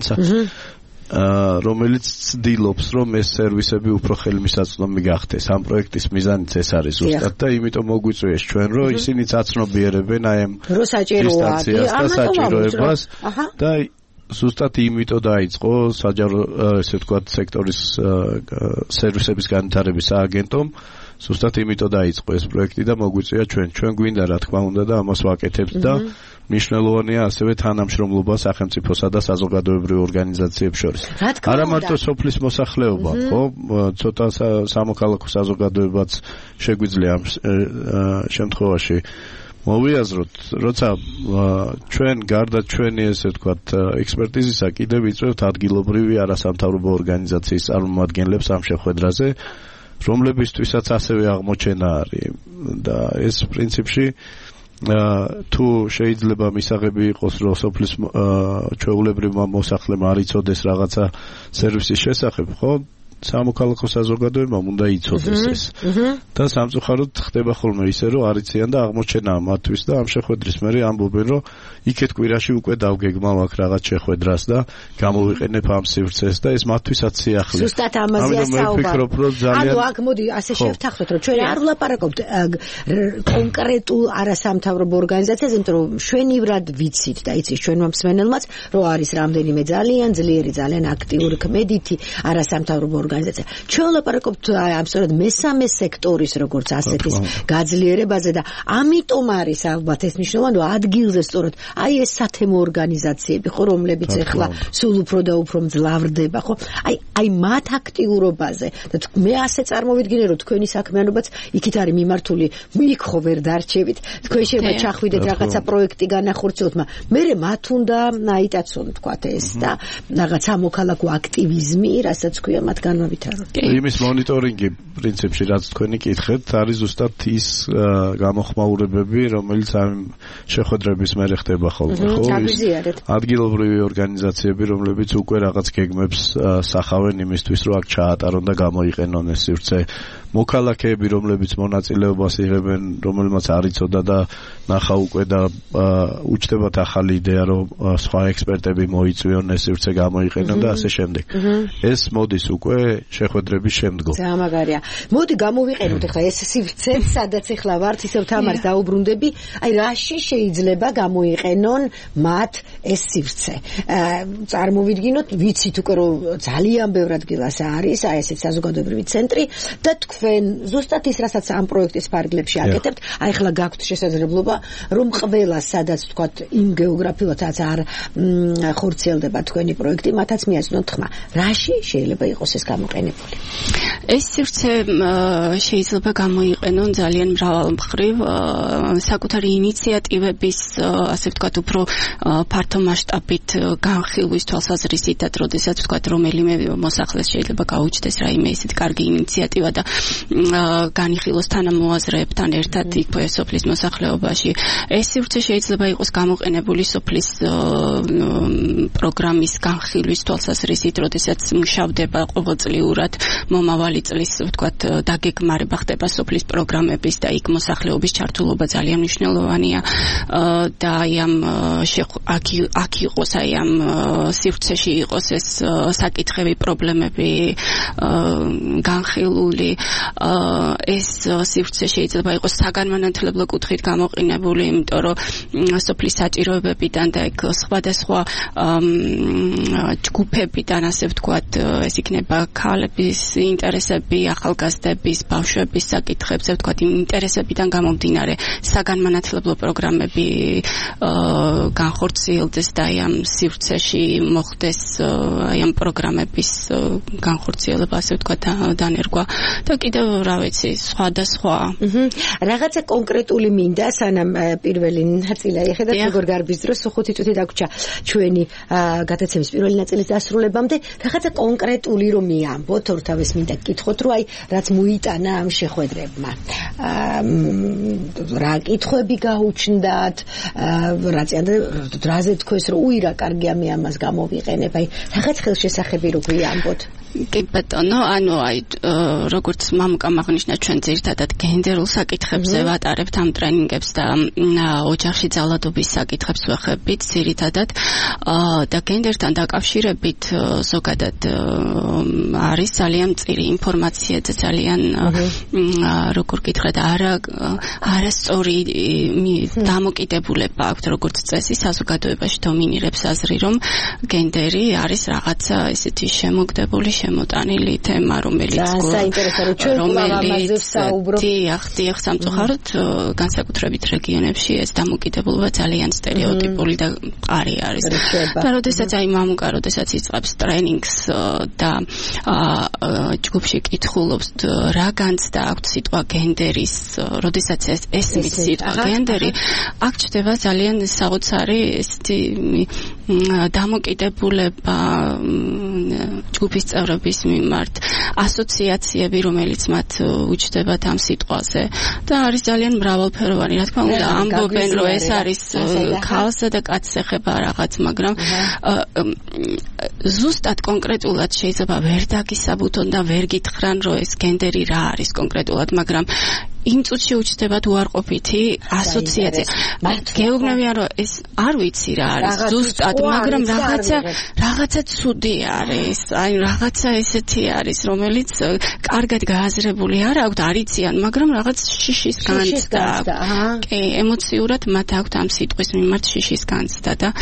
რომელიც ცდილობს რომ ეს სერვისები უფრო ხელმისაწვდომი გახდეს. ამ პროექტის მიზანიც ეს არის ზუსტად და იმიტომ მოგვიწვიეს ჩვენ რომ ისინი წაცნობიერებენ აი ამ დისტანციას და საჭიროებას და ზუსტად იმიტომ დაიწყო საჯარო ესე ვთქვათ სექტორის სერვისების განვითარების სააგენტომ ზუსტად იმიტომ დაიწყო ეს პროექტი და მოგვიწვია ჩვენ ჩვენ გვინდა რა თქმა უნდა და ამას ვაკეთებთ და მნიშვნელოვანია ასევე თანამშრომლობა სახელმწიფოსა და საზოგადოებრივ ორგანიზაციებს შორის. არა მარტო სოფლის მოსახლეობა, ხო? ცოტა სამოქალაქო საზოგადოებაც შეგვიძლია ამ შემთხვევაში მოვიაზროთ, როცა ჩვენ გარდა ჩვენი ესე ვთქვათ ექსპერტიზისა კიდევ ვიწვევთ ადგილობრივი არასამთავრობო ორგანიზაციის წარმომადგენლებს ამ შეხვედრაზე, რომლებისთვისაც ასევე აღმოჩენა არის და ეს პრინციპში თუ შეიძლება მისაღები იყოს რომ სოფლის ჩვეულებრივმა მოსახლემ არ იცოდეს რაღაცა სერვისის შესახებ, ხო? სამოქალაქო საზოგადოებამ უნდა იცოდეს ეს. და სამწუხაროდ ხდება ხოლმე ისე რომ არ იციან და აღმოჩენაა მათთვის და ამ შეხვედრის მერე ამბობენ რომ იქეთ კვირაში უკვე დავგეგმავ აქ რაღაც შეხვედრას და გამოვიყენებ ამ სივრცეს და ეს მათთვისაც სიახლე. ზუსტად ამაზეა საუბარი. ანუ აქ მოდი ასე შევთანხმდეთ რომ ჩვენ არ ვლაპარაკობთ კონკრეტულ არასამთავრობო ორგანიზაციაზე, იმიტომ რომ შვენივრად ვიცით და იცის ჩვენმა მსმენელმაც რომ არის რამდენიმე ძალიან ძლიერი, ძალიან აქტიური ქმედითი არასამთავრობო ორგანიზაცია. ჩვენ ვლაპარაკობთ ამ სწორედ მესამე სექტორის როგორც ასეთის გაძლიერებაზე და ამიტომ არის ალბათ ეს მნიშვნელოვანი რომ ადგილზე სწორედ აი ეს სათემო ორგანიზაციები ხო რომლებიც ახლა სულ უფრო და უფრო მძლავრდება ხო აი აი მათ აქტიურობაზე და მე ასე წარმოვიდგინე რომ თქვენი საქმიანობაც იქით არის მიმართული იქ ხო ვერ დარჩებით თქვენ შეიძლება ჩახვიდეთ რაღაცა პროექტი განახორციელოთ მაგრამ მე მათ უნდა აიტაცონ თქვათ ეს და რაღაც ამოქალაქო აქტივიზმი რასაც ქვია მათ განავითაროთ. იმის მონიტორინგი პრინციპში რაც თქვენი კითხეთ არის ზუსტად ის გამოხმაურებები რომელიც ამ შეხვედრების მერე ხდება ხოლმე ხო ადგილობრივი ორგანიზაციები რომლებიც უკვე რაღაც გეგმებს სახავენ იმისთვის რომ აქ ჩაატარონ და გამოიყენონ ეს სივრცე მოქალაქეები რომლებიც მონაწილეობას იღებენ რომელმაც არ იცოდა და ნახა უკვე და უჩნდებათ ახალი იდეა რომ სხვა ექსპერტები მოიწვიონ ეს სივრცე გამოიყენონ და ასე შემდეგ ეს მოდის უკვე შეხვედრების შემდგომ ძალიან მაგარია მოდი გამოვიყენოთ ახლა ეს სივრცე სადაც ახლა ვართ ისევ თამარს დაუბრუნდები აი რაში შეიძლება გამოიყენონ მათ ეს სივრცე წარმოვიდგინოთ ვიცით უკვე რომ ძალიან ბევრ ადგილას არის აი ესეც საზოგადოებრივი ცენტრი და თქვენ ზუსტად ის რასაც ამ პროექტის ფარგლებში აკეთებთ აი ახლა გაქვთ შესაძლებლობა რომ ყველა სადაც თქვათ იმ გეოგრაფიულადაც არ ხორციელდება თქვენი პროექტი მათაც მიაწნოთ ხმა რაში შეიძლება იყოს ეს გამოყენებული ეს სივრცე შეიძლება გამოიყენონ ძალიან მრავალმხრივ საკუთარი ინიციატივების ასე ვთქვათ უფრო ფართო მასშტაბით განხილვის თვალსაზრისით და როდესაც ვთქვათ რომელიმე მოსახლეს შეიძლება გაუჩნდეს რაიმე ისეთი კარგი ინიციატივა და განიხილოს თანამოაზრეებთან ერთად იქ სოფლის მოსახლეობაში ეს სივრცე შეიძლება იყოს გამოყენებული სოფლის პროგრამის განხილვის თვალსაზრისით როდესაც მუშავდება ყოველწლიურად მომავალი წლის ვთქვათ დაგეგმარება ხდება სოფლის პროგრამების და იქ მოსახლეობის ჩართულობა ძალიან მნიშვნელოვანია და აი ამ აქ იყოს აი ამ სივრცეში იყოს ეს საკითხები პრობლემები განხილული ეს სივრცე შეიძლება იყოს საგანმანათლებლო კუთხით გამოყენებული იმიტომ რომ სოფლის საჭიროებებიდან და იქ სხვადასხვა ჯგუფებიდან ასე ვთქვათ ეს იქნება ქალების ინტერესები, ახალგაზრდების, ბავშვების საკითხებზე ვთქვათ იმ ინტერესებიდან გამომდინარე საგანმანათლებლო პროგრამები განხორციელდეს და აი ამ სივრცეში მოხდეს აი ამ პროგრამების განხორციელება ასე ვთქვათ დანერგვა და კიდევ კიდევ რა ვიცი, სხვა და სხვა. აჰა. რაღაცა კონკრეტული მინდა, სანამ პირველი ნაწილი ეხედათ როგორ გარბის დროს ხუთი წუთი დაგვრჩა ჩვენი გადაცემის პირველი ნაწილის დასრულებამდე, რაღაცა კონკრეტული რომ მიამბოთ, ორთავეს მინდა გკითხოთ, რომ აი რაც მოიტანა ამ შეხვედრებმა. რა კითხვები გაუჩნდათ, რა წინდა რაზე თქვეს რომ უი რა კარგია მე ამას გამოვიყენებ, აი რაღაც ხელშესახები რო გვიამბოთ. კი ბატონო, ანუ აი როგორც მამუკამ აღნიშნა, ჩვენ ძირითადად გენდერულ საკითხებზე ვატარებთ ამ ტრენინგებს და ოჯახში ძალადობის საკითხებს ვეხებით ძირითადად და გენდერთან დაკავშირებით ზოგადად არის ძალიან მწირი ინფორმაცია და ძალიან როგორ გითხრათ არა არასწორი დამოკიდებულება აქვს როგორც წესი საზოგადოებაში დომინირებს აზრი რომ გენდერი არის რაღაცა ესეთი შემოგდებული შემოტანილი თემა, რომელიც რომელიც დიახ, დიახ, სამწუხაროდ განსაკუთრებით რეგიონებში ეს დამოკიდებულება ძალიან სტერეოტიპული და მყარი არის. და როდესაც აი მამუკა, როდესაც იწყებს ტრენინგს და ჯგუფში კითხულობს რა განცდა აქვს სიტყვა გენდერის, როდესაც ეს ესმის სიტყვა გენდერი, აქ ჩდება ძალიან საოცარი ესეთი დამოკიდებულება ჯგუფის წევრების მიმართ, ასოციაციები, რომელიც მათ უჩნდებათ ამ სიტყვაზე და არის ძალიან მრავალფეროვანი. რა თქმა უნდა, ამბობენ, რომ ეს არის ქალსა და კაცს ეხება რაღაც, მაგრამ ზუსტად კონკრეტულად შეიძლება ვერ დაგისაბუთონ და ვერ გითხრან, რომ ეს გენდერი რა არის კონკრეტულად, მაგრამ იმ წუთში უჩნდებათ უარყოფითი ასოციაცია. გეუბნებიან, რომ ეს არ ვიცი რა არის ზუსტად, მაგრამ რაღაცა რაღაცა ცუდი არის. აი რაღაცა ესეთი არის, რომელიც კარგად გააზრებული არ აქვს, არიციან, მაგრამ რაღაც შიშის განცდა. კი, ემოციურად მათ აქვთ ამ სიტყვის მიმართ შიშის განცდა და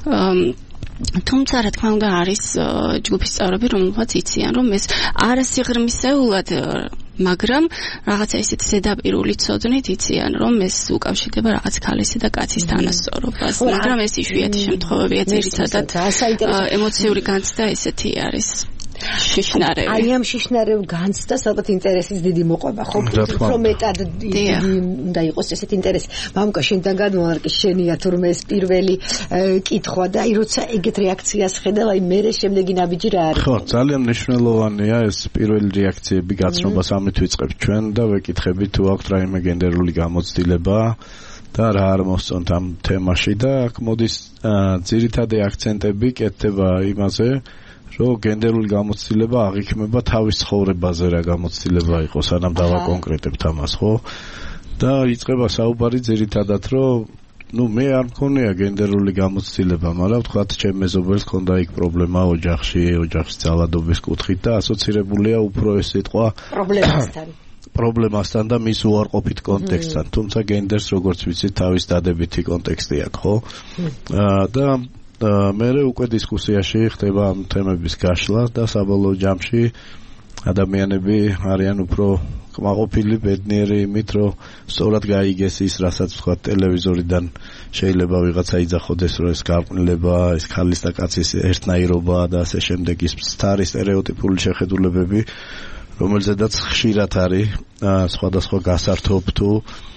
თუმცა რა თქმა უნდა არის ჯგუფის წევრები, რომელთაც იციან, რომ ეს არასიღრმისეულად მაგრამ რაღაცა ისეთ ზედაპირული ცოდნით იციან, რომ ეს უკავშირდება რაღაც ქალისა და კაცის თანასწორობას, მაგრამ ეს იშვიათი შემთხვევებია, ძირითადად ემოციური განცდა ესეთი არის. შიშნარევი. აი ამ შიშნარევ განცდას ალბათ ინტერესის დიდი მოყვება, ხო? უფრო მეტად უნდა იყოს ესეთი ინტერესი. მამუკა, შენთან გადმოვარკი, შენია თურმე ეს პირველი კითხვა და აი როცა ეგეთ რეაქციას ხედავ, აი მერე შემდეგი ნაბიჯი რა არის? ხო, ძალიან მნიშვნელოვანია ეს პირველი რეაქციები, გაცნობას ამით ვიწყებთ ჩვენ და ვეკითხებით თუ აქვს რაიმე გენდერული გამოცდილება და რა არ მოსწონთ ამ თემაში და აქ მოდის ძირითადი აქცენტები კეთდება იმაზე, რომ გენდერული გამოცდილება აღიქმება თავის ცხოვრებაზე რა გამოცდილება იყოს, სანამ დავაკონკრეტებთ ამას, ხო? და იწყება საუბარი ძირითადად, რომ ნუ მე არ მქონია გენდერული გამოცდილება, მაგრამ ვთქვათ, ჩემ მეზობელს ჰქონდა იქ პრობლემა ოჯახში, ოჯახის ძალადობის კუთხით და ასოცირებულია უფრო ეს სიტყვა პრობლემასთან. პრობლემასთან და მის უარყოფით კონტექსტთან. თუმცა გენდერს როგორც ვიცით, თავის დადებითი კონტექსტი აქვს, ხო? და მე უკვე დისკუსიაში ხდება ამ თემების გაშლა და საბოლოო ჯამში ადამიანები არიან უფრო კმაყოფილი, ბედნიერი იმით, რომ სწორად გაიგეს ის, რასაც თქვა ტელევიზორიდან შეიძლება ვიღაცა იძახოდეს, რომ ეს გარყვნილება, ეს ქალის და კაცის ერთნაირობა და ასე შემდეგ, ის სტარი სტერეოტიპული შეხედულებები, რომელზედაც ხშირად არის სხვადასხვა გასართობ თუ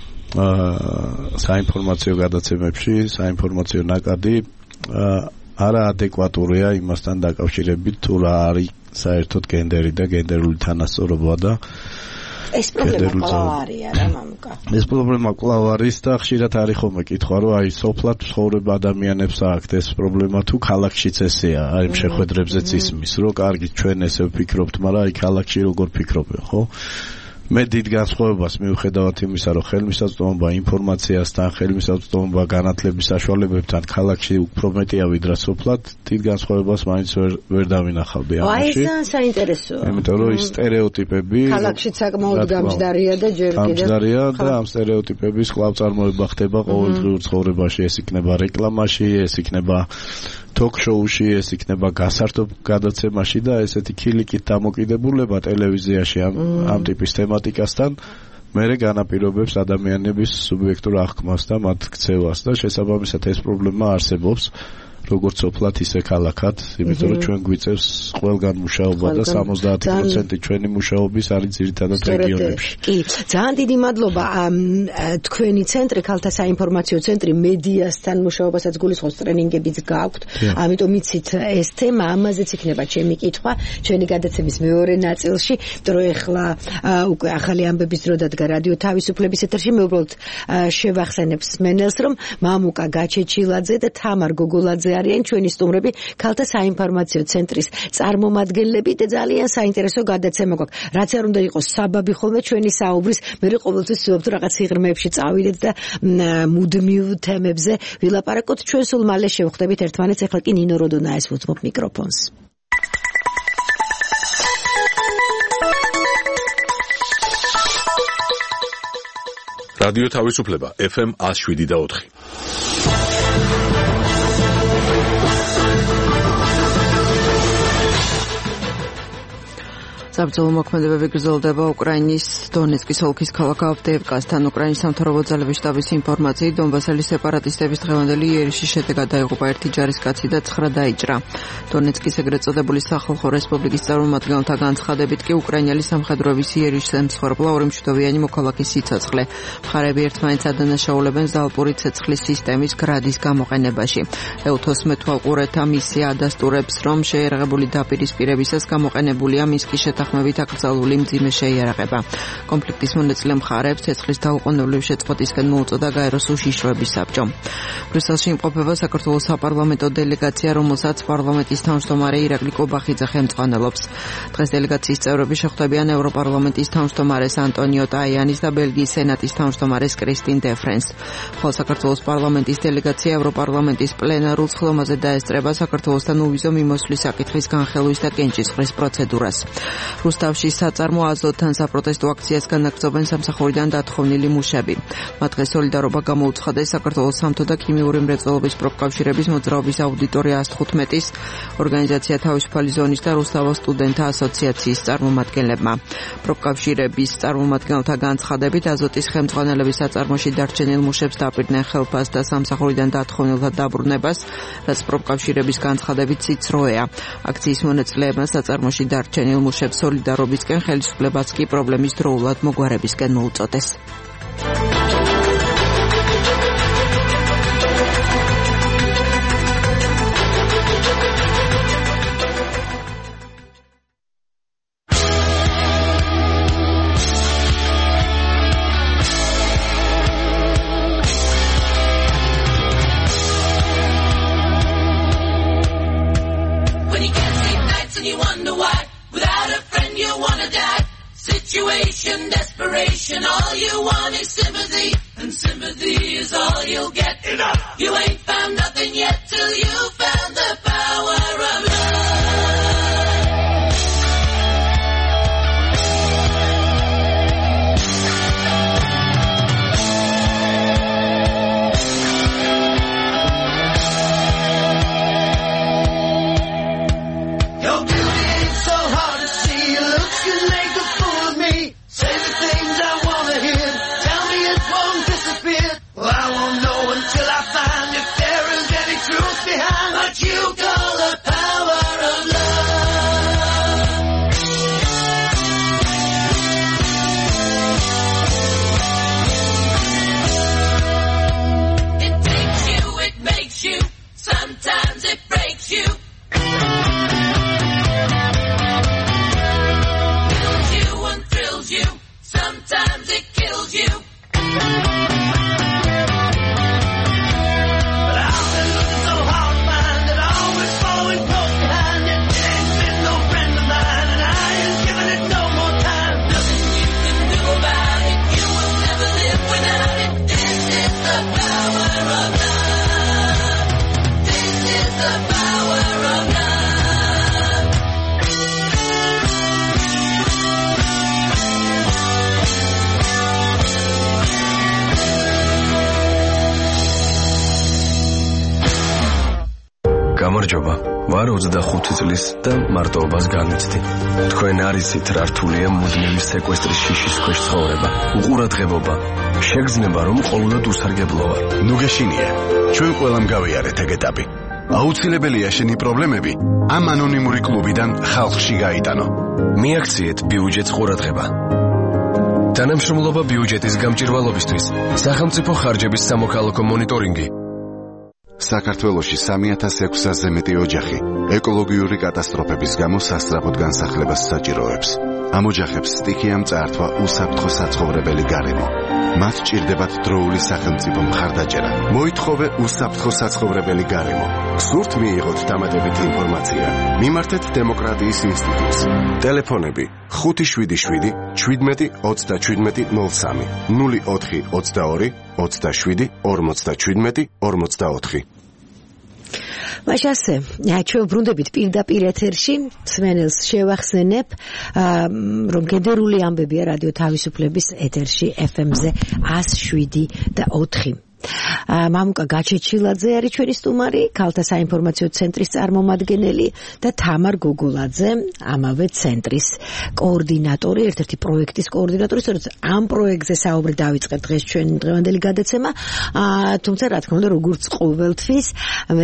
საინფორმაციო გადაცემებში, საინფორმაციო ნაკადი არაადეკვატურია იმასთან დაკავშირებით თუ რა არის საერთოდ გენდერი და გენდერული თანასწორობა და ეს პრობლემა კვლავ არის რა მამუკა. ეს პრობლემა კვლავ არის და ხშირად არის ხოლმე კითხვა, რომ აი სოფლად ცხოვრებ ადამიანებს აქვთ ეს პრობლემა თუ ქალაქშიც ესეა, აი შეხვედრებზეც ისმის, რომ კარგი ჩვენ ესე ვფიქრობთ, მაგრამ აი ქალაქში როგორ ფიქრობენ, ხო? მე დიდ განსხვავებას მივხედავთ იმისა, რომ ხელმისაწვდომობა ინფორმაციასთან, ხელმისაწვდომობა განათლების საშუალებებთან ქალაქში უფრო მეტია ვიდრე სოფლად, დიდ განსხვავებას მაინც ვერ ვერ დავინახავდი ამაში. აი ეს საინტერესოა. იმიტომ რომ ის სტერეოტიპები ქალაქში საკმაოდ გამჯდარია და ჯერ კიდევ გამჯდარია და ამ სტერეოტიპების კვლავ წარმოება ხდება ყოველდღიურ ცხოვრებაში, ეს იქნება რეკლამაში, ეს იქნება ток-შოუში, ეს იქნება გასართობ გადაცემაში და ესეთი ქილიკით დამოკიდებულება ტელევიზიაში ამ ამ ტიპის თემატიკასთან მერე განაპირობებს ადამიანების სუბიექტურ აღქმას და მათ ქცევას და შესაბამისად ეს პრობლემა არსებობს როგორც სოფლად ისე ქალაქად, იმიტომ რომ ჩვენ გვიწევს ყველგან მუშაობა და სამოცდაათი პროცენტი ჩვენი მუშაობის არის ძირითადად რეგიონებში. კი, ძალიან დიდი მადლობა. თქვენი ცენტრი, ქალთა საინფორმაციო ცენტრი მედიასთან მუშაობასაც გულისხმობს, ტრენინგებიც გაქვთ. ამიტომ იცით ეს თემა, ამაზეც იქნება ჩემი კითხვა, ჩვენი გადაცემის მეორე ნაწილში, იმიტომ რომ ეხლა უკვე ახალი ამბების დრო დადგა რადიო თავისუფლების ეთერში. მე უბრალოდ შევახსენებ სმენელს, რომ მამუკა გაჩეჩილაძე და თამარ გოგოლაძე არიან ჩვენი სტუმრები, ქალთა საინფორმაციო ცენტრის წარმომადგენლები და ძალიან საინტერესო გადაცემა გვაქვს. რაც არ უნდა იყოს საბაბი ხოლმე ჩვენი საუბრის, მე ყოველთვის ვცდილობ რაღაც სიღრმეებში წავიდეთ და მუდმივ თემებზე ვილაპარაკოთ. ჩვენ სულ მალე შევხვდებით ერთმანეთს. ეხლა კი ნინო როდონაეს ვუთმობ მიკროფონს. რადიო თავისუფლება ეფ ემ one oh seven და four. საბრძოლო მოქმედებები გრძელდება უკრაინის დონეცკის ოლქის ქალაქ ავდეევკასთან. უკრაინის სამთავრობო ძალების შტაბის ინფორმაციით, დონბასელი სეპარატისტების დღევანდელი იერიშის შედეგად დაიღუპა ერთი ჯარისკაცი და ცხრა დაიჭრა. დონეცკის ეგრეთ წოდებული სახალხო რესპუბლიკის წარმომადგენელთა განცხადებით კი უკრაინელი სამხედროების იერიშს ემსხვერპლა ორი მშვიდობიანი მოქალაქის სიცოცხლე. მხარეები ერთმანეთს ადანაშაულებენ ზალპური ცეცხლის სისტემის გრადის გამოყენებაში. ეუთოს მეთვალყურეთა მისია ადასტურებს, რომ შეიარაღებული დაპირისპირებისას გამოყენებულია მინსკის შეთანხმებით აკრძალული მძიმე შეიარაღება. კონფლიქტის მონაწილე მხარეებს ცეცხლის დაუყოვნებლივ შეწყვეტისკენ მოუწოდა გაეროს უშიშროების საბჭომ. ბრიუსელში იმყოფება საქართველოს საპარლამენტო დელეგაცია, რომელსაც პარლამენტის თავმჯდომარე ირაკლი კობახიძე ხელმძღვანელობს. დღეს დელეგაციის წევრები შეხვდებიან ევროპარლამენტის თავმჯდომარეს ანტონიო ტაიანის და ბელგიის სენატის თავმჯდომარეს კრისტინ დეფრენს. ხოლო საქართველოს პარლამენტის დელეგაცია ევროპარლამენტის პლენარულ სხდომაზე დაესწრება საქართველოსთან უვიზო მიმოსვლის საკითხის განხელვის და კენჭისყრის პროცედურას. რუსთავში საწარმო აზოტთან საპროტესტო აქციას განაგრძობენ სამსახურიდან დათხოვნილი მუშები. მათ დღეს სოლიდარობა გამოუცხადეს საქართველოს სამთო და ქიმიური მრეწველობის პროფკავშირების მოძრაობის აუდიტორია one fifteen-ის, ორგანიზაცია თავისუფალი ზონის და რუსთავის სტუდენტთა ასოციაციის წარმომადგენლებმა. პროფკავშირების წარმომადგენელთა განცხადებით, აზოტის ხელმძღვანელების საწარმოში დარჩენილ მუშებს დაპირდნენ ხელფას და სამსახურიდან დათხოვნილთა დაბრუნებას, რაც პროფკავშირების განცხადებით ციცროეა. აქციის მონაწილეებმა საწარმოში დარჩენილ მუშებს სოლიდარობისკენ, ხელისუფლებას კი პრობლემის დროულად მოგვარებისკენ მოუprostეს. გამარჯობა, ვარ ოცდახუთი წლის და მარტოობას განიცდი. თქვენ არ იცით რა რთულია მუდმივი სეკვესტრის შიშის ქვეშ ცხოვრება, უყურადღებობა, შეგრძნება რომ ყოველდღე უსარგებლო ვარ. ნუ გეშინია, ჩვენ ყველამ გავიარეთ ეგ ეტაპი. აუცილებელია შენი პრობლემები ამ ანონიმური კლუბიდან ხალხში გაიტანო. მიაქციეთ ბიუჯეტს ყურადღება. თანამშრომლობა ბიუჯეტის გამჭირვალობისთვის სახელმწიფო ხარჯების სამოქალაქო მონიტორინგი. საქართველოში სამი ათას ექვსასზე მეტი ოჯახი ეკოლოგიური კატასტროფების გამო სასწრაფოდ განსახლებას საჭიროებს. ამ ოჯახებს სტიქიამ წაართვა უსაფრთხო საცხოვრებელი გარემო. მათ ჭირდებათ დროული სახელმწიფო მხარდაჭერა. მოითხოვე უსაფრთხო საცხოვრებელი გარემო. გსურთ მიიღოთ დამატებითი ინფორმაცია? მიმართეთ დემოკრატიის ინსტიტუტს. ტელეფონები ხუთი შვიდი შვიდი შვიდმეტი ოცდაშვიდმეტი ნულ სამი ნული ოთხი ოცდაორი ოცდაშვიდი ორმოცდაშვიდმეტი ორმოცდაოთხი. მაშასე, ჩვენ ბრუნდებით პირდაპირ ეთერში, მსმენელს შევახსენებ, რომ გენერალური ამბებია რადიო თავისუფლების ეთერში ეფ ემ-ზე ათს შვიდი და ოთხი. მამუკა გაჩეჩილაძე არის ჩვენი სტუმარი, ქალთა საინფორმაციო ცენტრის წარმომადგენელი და თამარ გოგოლაძე, ამავე ცენტრის კოორდინატორი, ერთ-ერთი პროექტის კოორდინატორი, სწორედ ამ პროექტზე საუბრი დავიწყებთ დღეს ჩვენი დღევანდელი გადაცემა, თუმცა რა თქმა უნდა, როგორც ყოველთვის, მე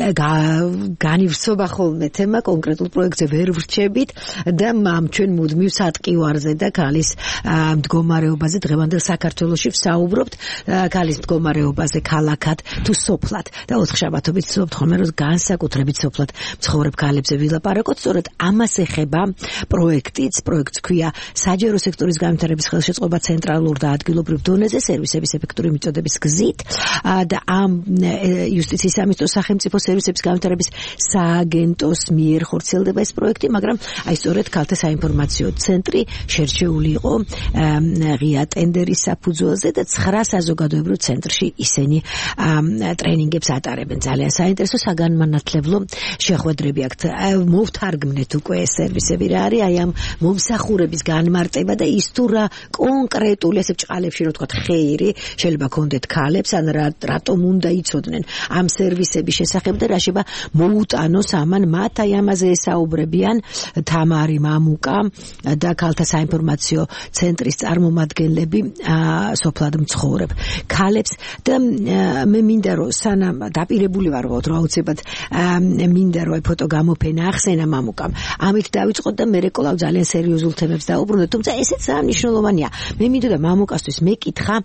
განივსობა ხოლმე თემა კონკრეტულ პროექტზე ვერ ვრჩებით და ამ ჩვენ მუდმივ სატყივარზე და ქალის მდგომარეობაზე დღევანდელ საქართველოში ვსაუბრობთ, ქალის მდგომარეობა ობაზე ქალაქად თუ სოფლად და ოთხშაბათობით ვცდილობთ ხოლმე რომ განსაკუთრებით სოფლად მცხოვრებ ქალებზე ვილაპარაკოთ. სწორედ ამას ეხება პროექტიც, პროექტს ქვია საჯარო სექტორის განვითარების ხელშეწყობა ცენტრალურ და ადგილობრივ დონეზე სერვისების ეფექტური მიწოდების გზით და ამ იუსტიციის სამინისტროს სახელმწიფო სერვისების განვითარების სააგენტოს მიერ ხორციელდება ეს პროექტი, მაგრამ აი სწორედ ქალთა საინფორმაციო ცენტრი შერჩეული იყო ღია ტენდერის საფუძველზე და ცხრა საზოგადოებრივ ცენტრში ისინი ტრენინგებს ატარებენ. ძალიან საინტერესო საგანმანათლებლო შეხვედრები აქვთ. მოვთარგმნეთ უკვე ეს სერვისები რა არის, აი ამ მომსახურების განმარტება და ის თუ რა კონკრეტული ესე ბჭყალებში რო თქვა ხეირი შეიძლება კონდეთ ქალებს ან რატომ უნდა იცოდნენ ამ სერვისების შესახებ და რა შეიძლება მოუტანოს ამან მათ. აი ამაზე ესაუბრებიან თამარი მამუკა და ქალთა საინფორმაციო ცენტრის წარმომადგენლები სოფლად მცხოვრებ ქალებს და მე მინდა რომ სანამ დაპირებული ვარ ვთქვათ რომ აუცილებლად მინდა რომ ფოტო გამოფენა ახსენა მამუკამ. ამით დავიწყოთ და მე რეკოლავ ძალიან სერიოზულ თემებს დაუბრუნდეთ, თუმცა ესეც ძალიან მნიშვნელოვანია. მე მინდოდა მამუკასთვის მეკითხა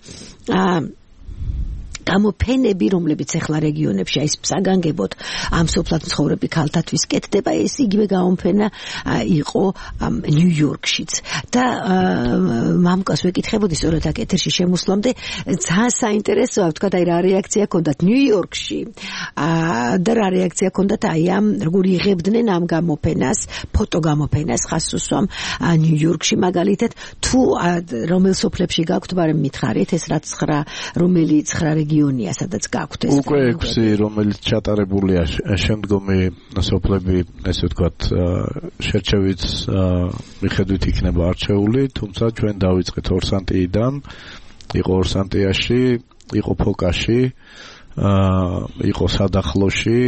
გამოფენები, რომლებიც ახლა რეგიონებში აი საგანგებოდ ამ სოფლად მცხოვრები ქალთათვის კეთდება, ეს იგივე გამოფენა იყო ნიუ-იორკშიც და მამუკას ვეკითხებოდი სწორედ აქ ეთერში შემოსვლამდე ძალიან საინტერესოა ვთქვათ აი რა რეაქცია ჰქონდათ ნიუ-იორკში და რა რეაქცია ჰქონდათ აი ამ როგორ იღებდნენ ამ გამოფენას, ფოტოგამოფენას ხაზს უსვამ ნიუ-იორკში მაგალითად თუ რომელ სოფლებში გაქვთ ბარემ მითხარით ეს რაც ცხრა რომელი ცხრა რეგიონია სადაც გაქვთ ეს უკვე ექვსი რომელიც ჩატარებულია შემდგომი სოფლები ესე ვთქვათ შერჩევით მიხედვით იქნება არჩეული, თუმცა ჩვენ დავიწყეთ ორსანტიიდან, იყო ორსანტიაში, იყო ფოკაში, იყო სადახლოში,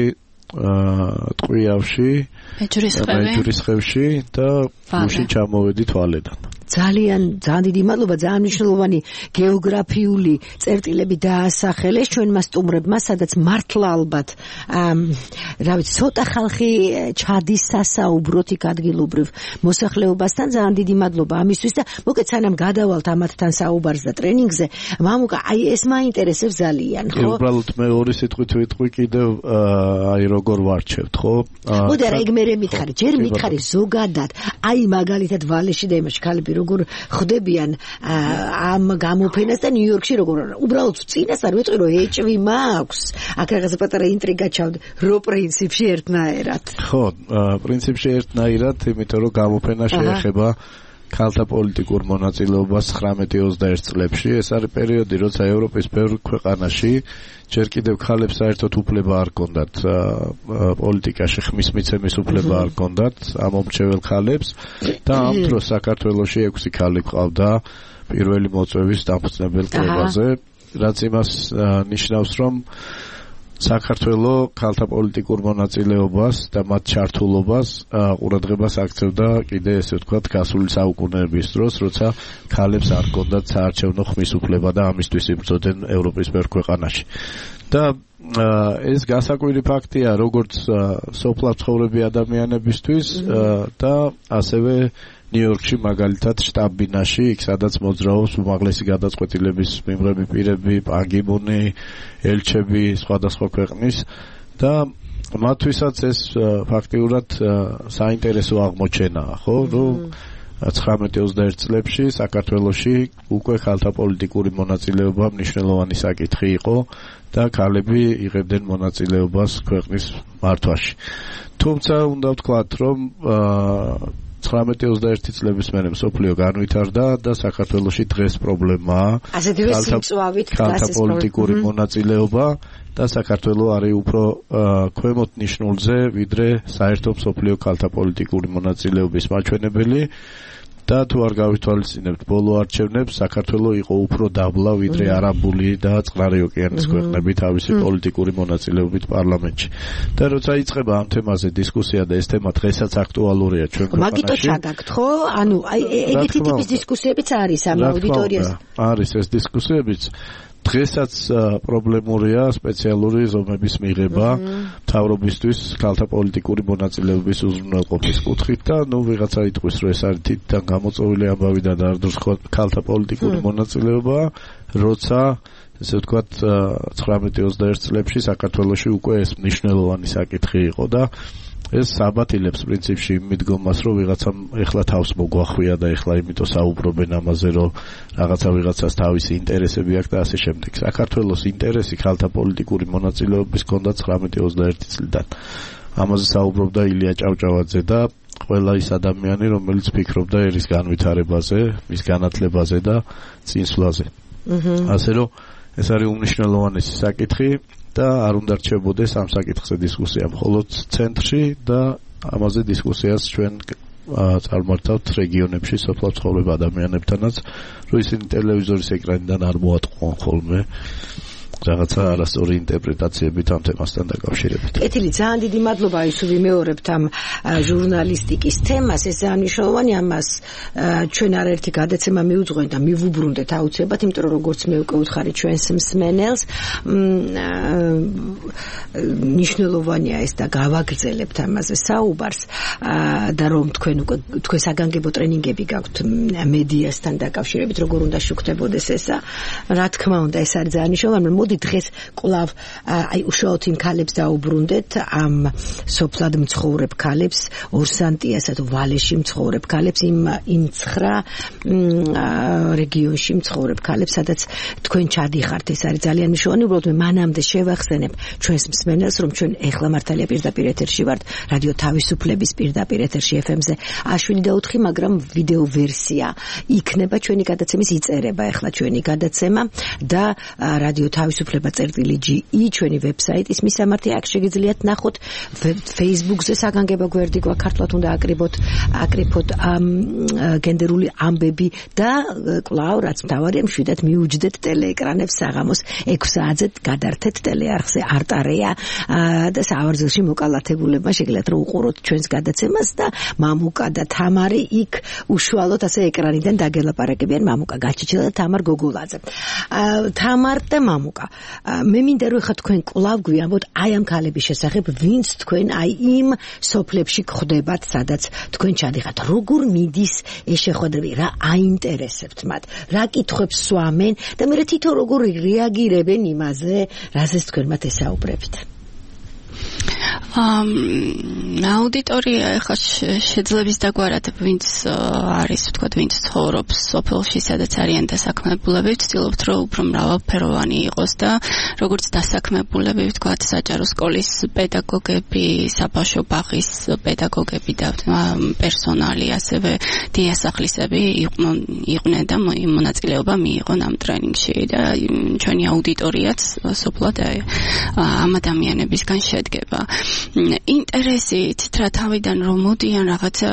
ტყვიავში, მეჯურისხევში და გუშინ ჩამოვედით ვალედან. ძალიან ძალიან დიდი მადლობა, ძალიან მნიშვნელოვანი გეოგრაფიული წერტილები დაასახელეს ჩვენმა სტუმრებმა, სადაც მართლა ალბათ რა ვიცი ცოტა ხალხი ჩადის სასაუბროთ იქ ადგილობრივ მოსახლეობასთან. ძალიან დიდი მადლობა ამისთვის და მოკეთ სანამ გადავალთ ამათთან საუბარს და ტრენინგზე, მამუკა, აი ეს მაინტერესებს ძალიან, ხო? უბრალოდ მე ორი სიტყვით ვიტყვი კიდევ აი როგორ ვარჩევთ, ხო? მოდი რა ეგ მე მითხარი, ჯერ მითხარი ზოგადად, აი მაგალითად ვალეში და იმაში ქალები როგორ ხდებიან ამ გამოფენას და ნიუ-იორკში როგორ უბრალოდ წინასწარ ვიტყვი რომ ეჭვი მაქვს აქ რაღაცა პატარა ინტრიგა ჩავდი რო პრინციპში ერთნაირად ხო პრინციპში ერთნაირად იმიტომ რომ გამოფენა შეეხება ქალთა პოლიტიკურ მონაწილეობას ცხრამეტი ოცდაერთ წლებში. ეს არის პერიოდი, როცა ევროპის ბევრ ქვეყანაში ჯერ კიდევ ქალებს საერთოდ უფლება არ ჰქონდათ პოლიტიკაში ხმის მიცემის უფლება არ ჰქონდათ ამომრჩეველ ქალებს და ამ დროს საქართველოში ექვსი ქალი ყავდა პირველი მოწვევის დამფუძნებელ კრებაზე, რაც იმას ნიშნავს, რომ საქართველოს ქალთა პოლიტიკურ მონაწილეობას და მათ ჩართულობას ყურადღებას აქცევდა კიდე ესე ვთქვათ გასული საუკუნეების დროს, როცა ქალებს არ ჰქონდათ საარჩევნო ხმის უფლება და ამისთვის იბრძოდნენ ევროპის ბევრ ქვეყანაში. და ეს გასაკვირი ფაქტია როგორც სოფლად ცხოვრები ადამიანებისთვის და ასევე ნიუ-იორკში მაგალითად შტაბ-ბინაში, იქ სადაც მოძრაობს უმაღლესი გადაწყვეტილების მიღები პირები, პან კი მუნი, ელჩები სხვადასხვა ქვეყნის და მათთვისაც ეს ფაქტიურად საინტერესო აღმოჩენაა, ხო? რომ ცხრამეტი ოცდაერთი წლებში საქართველოში უკვე ქალთა პოლიტიკური მონაწილეობა მნიშვნელოვანი საკითხი იყო და ქალები იღებდნენ მონაწილეობას ქვეყნის მართვაში. თუმცა უნდა ვთქვათ, რომ ცხრამეტი ოცდაერთი წლების მერე მსოფლიო განვითარდა და საქართველოში დღეს პრობლემაა ქალთა პოლიტიკური მონაწილეობა და საქართველო არის უფრო ქვემოთ ნიშნულზე ვიდრე საერთო მსოფლიო ქალთა პოლიტიკური მონაწილეობის მაჩვენებელი და თუ არ გავითვალისწინებთ ბოლო არჩევნებს საქართველო იყო უფრო დაბლა ვიდრე არაბული და წყნარი ოკეანის ქვეყნები თავისი პოლიტიკური მონაწილეობით პარლამენტში. და როცა იწყება ამ თემაზე დისკუსია და ეს თემა დღესაც აქტუალურია ჩვენ ქვეყანაში. მაგიტო ჩაგაგთ, ხო? ანუ აი ეგეთი ტიპის დისკუსიებიც არის ამ აუდიტორიაზე. არის ეს დისკუსიებიც. დღესაც პრობლემურია სპეციალური ზომების მიღება მთავრობისთვის ქალთა პოლიტიკური მონაწილეობის უზრუნველყოფის კუთხით და ნუ ვიღაცა იტყვის რომ ეს არის თითთან გამოწვეული ამბავი და არ დროს ქალთა პოლიტიკური მონაწილეობა, როცა ესე ვთქვათ ცხრამეტი ოცდაერთი წლებში საქართველოში უკვე ეს მნიშვნელოვანი საკითხი იყო და ეს საბათილებს პრინციპში მიდგომას რომ ვიღაცამ ეხლა თავს მოგვახვია და ეხლა იმიტომ საუბრობენ ამაზე რომ რაღაცა ვიღაცას თავისი ინტერესები აქვს და ასე შემდეგ. საქართველოს ინტერესი ქალთა პოლიტიკური მონაწილეობის ჰქონდა ცხრამეტი ოცდაერთი წლიდან. ამაზე საუბრობდა ილია ჭავჭავაძე და ყველა ის ადამიანი რომელიც ფიქრობდა ერის განვითარებაზე, მის განათლებაზე და წინსვლაზე. ასე რომ ეს არის უმნიშვნელოვანესი საკითხი და არ უნდა რჩებოდეს ამ საკითხზე დისკუსია მხოლოდ ცენტრში და ამაზე დისკუსიას ჩვენ წარმართავთ რეგიონებში სოფლად ცხოვრებ ადამიანებთანაც, რომ ისინი ტელევიზორის ეკრანიდან არ მოატყუან ხოლმე რაღაცა არასწორი ინტერპრეტაციებით ამ თემასთან დაკავშირებით. კეთილი, ძალიან დიდი მადლობა ის ვიმეორებთ ამ ჟურნალისტიკის თემას, ეს ძალიან მნიშვნელოვანი, ამას ჩვენ არაერთი გადაცემა მიუძღვენ და მივუბრუნდეთ აუცილებლად, იმიტომ რომ როგორც მე უკვე ვუთხარი ჩვენს მსმენელს, მნიშვნელოვანია ეს და გავაგრძელებთ ამაზე საუბარს და რომ თქვენ უკვე თქვენ საგანგებო ტრენინგები გაქვთ მედიასთან დაკავშირებით, როგორ უნდა შუქდებოდეს ესა, რა თქმა უნდა, ეს არის ძალიან მნიშვნელოვანი. დღეს კვლავ აი უშუალოდ იმ ქალებს დაუბრუნდეთ, ამ სოფლად მცხოვრებ ქალებს, ორსანტიასა თუ ვალეში მცხოვრებ ქალებს, იმ იმ ცხრა რეგიონში მცხოვრებ ქალებს, სადაც თქვენ ჩადიხართ. ეს არის ძალიან მნიშვნელოვანი. უბრალოდ მე მანამდე შევახსენებ ჩვენს მსმენელს, რომ ჩვენ ეხლა მართალია პირდაპირ ეთერში ვართ, რადიო თავისუფლების პირდაპირ ეთერში ეფ ემ-ზე შვიდი და ოთხი, მაგრამ ვიდეო ვერსია იქნება ჩვენი გადაცემის, იწერება ეხლა ჩვენი გადაცემა და რადიო თავისუფლება წერტილი ჯი ი ჩვენი ვებსაიტის მისამართი, აქ შეგიძლიათ ნახოთ. Facebook-ზე საგანგებო გვერდი გვაქვს, ქართულად უნდა აკრიბოთ აკრიფოთ ამ გენდერული ამბები და კვლავ რაც მთავარია, მშვიდად მიუჯდეთ ტელეეკრანებს საღამოს ექვს საათზე, გადართეთ ტელეარხზე არტარეა და სავარძელში მოკალათებულებმა შეგიძლიათ რომ უყუროთ ჩვენს გადაცემას და მამუკა და თამარი იქ უშუალოდ ასე ეკრანიდან დაგელაპარაკებიან. მამუკა გაჩიჩილა და თამარ გოგულაძე. თამარ და მამუკა, მე მინდა რომ ხა თქვენ კვლავ გვიამბოთ აი ამ ქალების შესახებ, ვინც თქვენ აი იმ სოფლებში გხვდებათ, სადაც თქვენ ჩადიხართ, როგორ მიდის ეს შეხვედრები, რა აინტერესებთ მათ, რა კითხვებს სვამენ და მე თვითონ როგორ რეაგირებენ იმაზე, რაზეც თქვენ მათ ესაუბრებთ. აუდიტორია ეხლა შეძლებს დაგვარად, ვინც არის, ვთქვათ, ვინც ცხოვრობს სოფელში, სადაც არიან დასაქმებულები, ვცდილობთ, რომ უფრო მრავალფეროვანი იყოს და როგორც დასაქმებულები, ვთქვათ, საჯარო სკოლის პედაგოგები, საბავშვო ბაღის პედაგოგები და პერსონალი, ასევე დიასახლისები იყვნენ და მონაწილეობა მიიღონ ამ ტრენინგში და ჩვენი აუდიტორიაც სოფლად ამ ადამიანებისგან შედგება. ინტერესი იცით რა თავიდან რომ მოდიან რაღაცა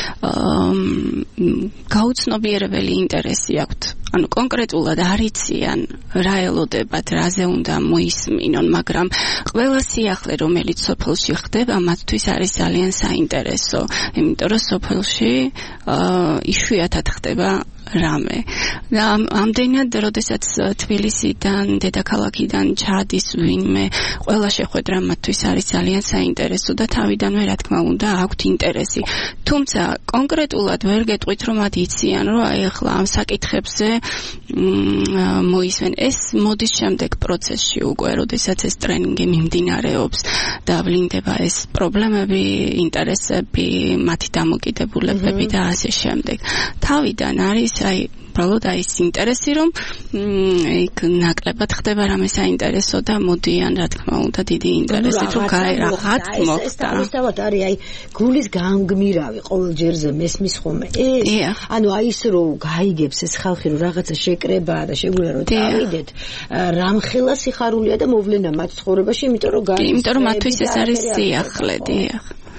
გაუცნობიერებელი ინტერესი აქვთ. ანუ კონკრეტულად არ იციან რა ელოდებათ, რაზე უნდა მოისმინონ, მაგრამ ყველა სიახლე რომელიც სოფელში ხდება, მათთვის არის ძალიან საინტერესო, იმიტომ რომ სოფელში იშვიათად ხდება რამე. და ამდენად, როდესაც თბილისიდან, დედაქალაქიდან ჩადის ვინმე, ყველა შეხვედრა მათთვის არის ძალიან საინტერესო და თავიდანვე რა თქმა უნდა აქვთ ინტერესი. თუმცა კონკრეტულად ვერ გეტყვით რომ მათ იციან, რომ აი ახლა ამ საკითხებზე მოისმენ. ეს მოდის შემდეგ პროცესში უკვე, როდესაც ეს ტრენინგი მიმდინარეობს და ვლინდება ეს პრობლემები, ინტერესები, მათი დამოკიდებულებები და ასე შემდეგ. თავიდან არის აი უბრალოდ აი ეს ინტერესი რომ იქ ნაკლებად ხდება რამე საინტერესო და მოდიან რა თქმა უნდა დიდი ინტერესით რომ გაი რაღაც მოხდა. ეს თავისთავად არის აი გულის განგმირავი ყოველ ჯერზე მესმის ხომე. ეს ანუ აი ის რომ გაიგებს ეს ხალხი რომ რაღაცა შეკრებაა და შეგვიძლია რომ დავიდეთ რამხელა სიხარულია და მოვლენა მათ ცხოვრებაში, იმიტომ რომ გაიგებს. იმიტომ რომ მათთვის ეს არის სიახლე, დიახ.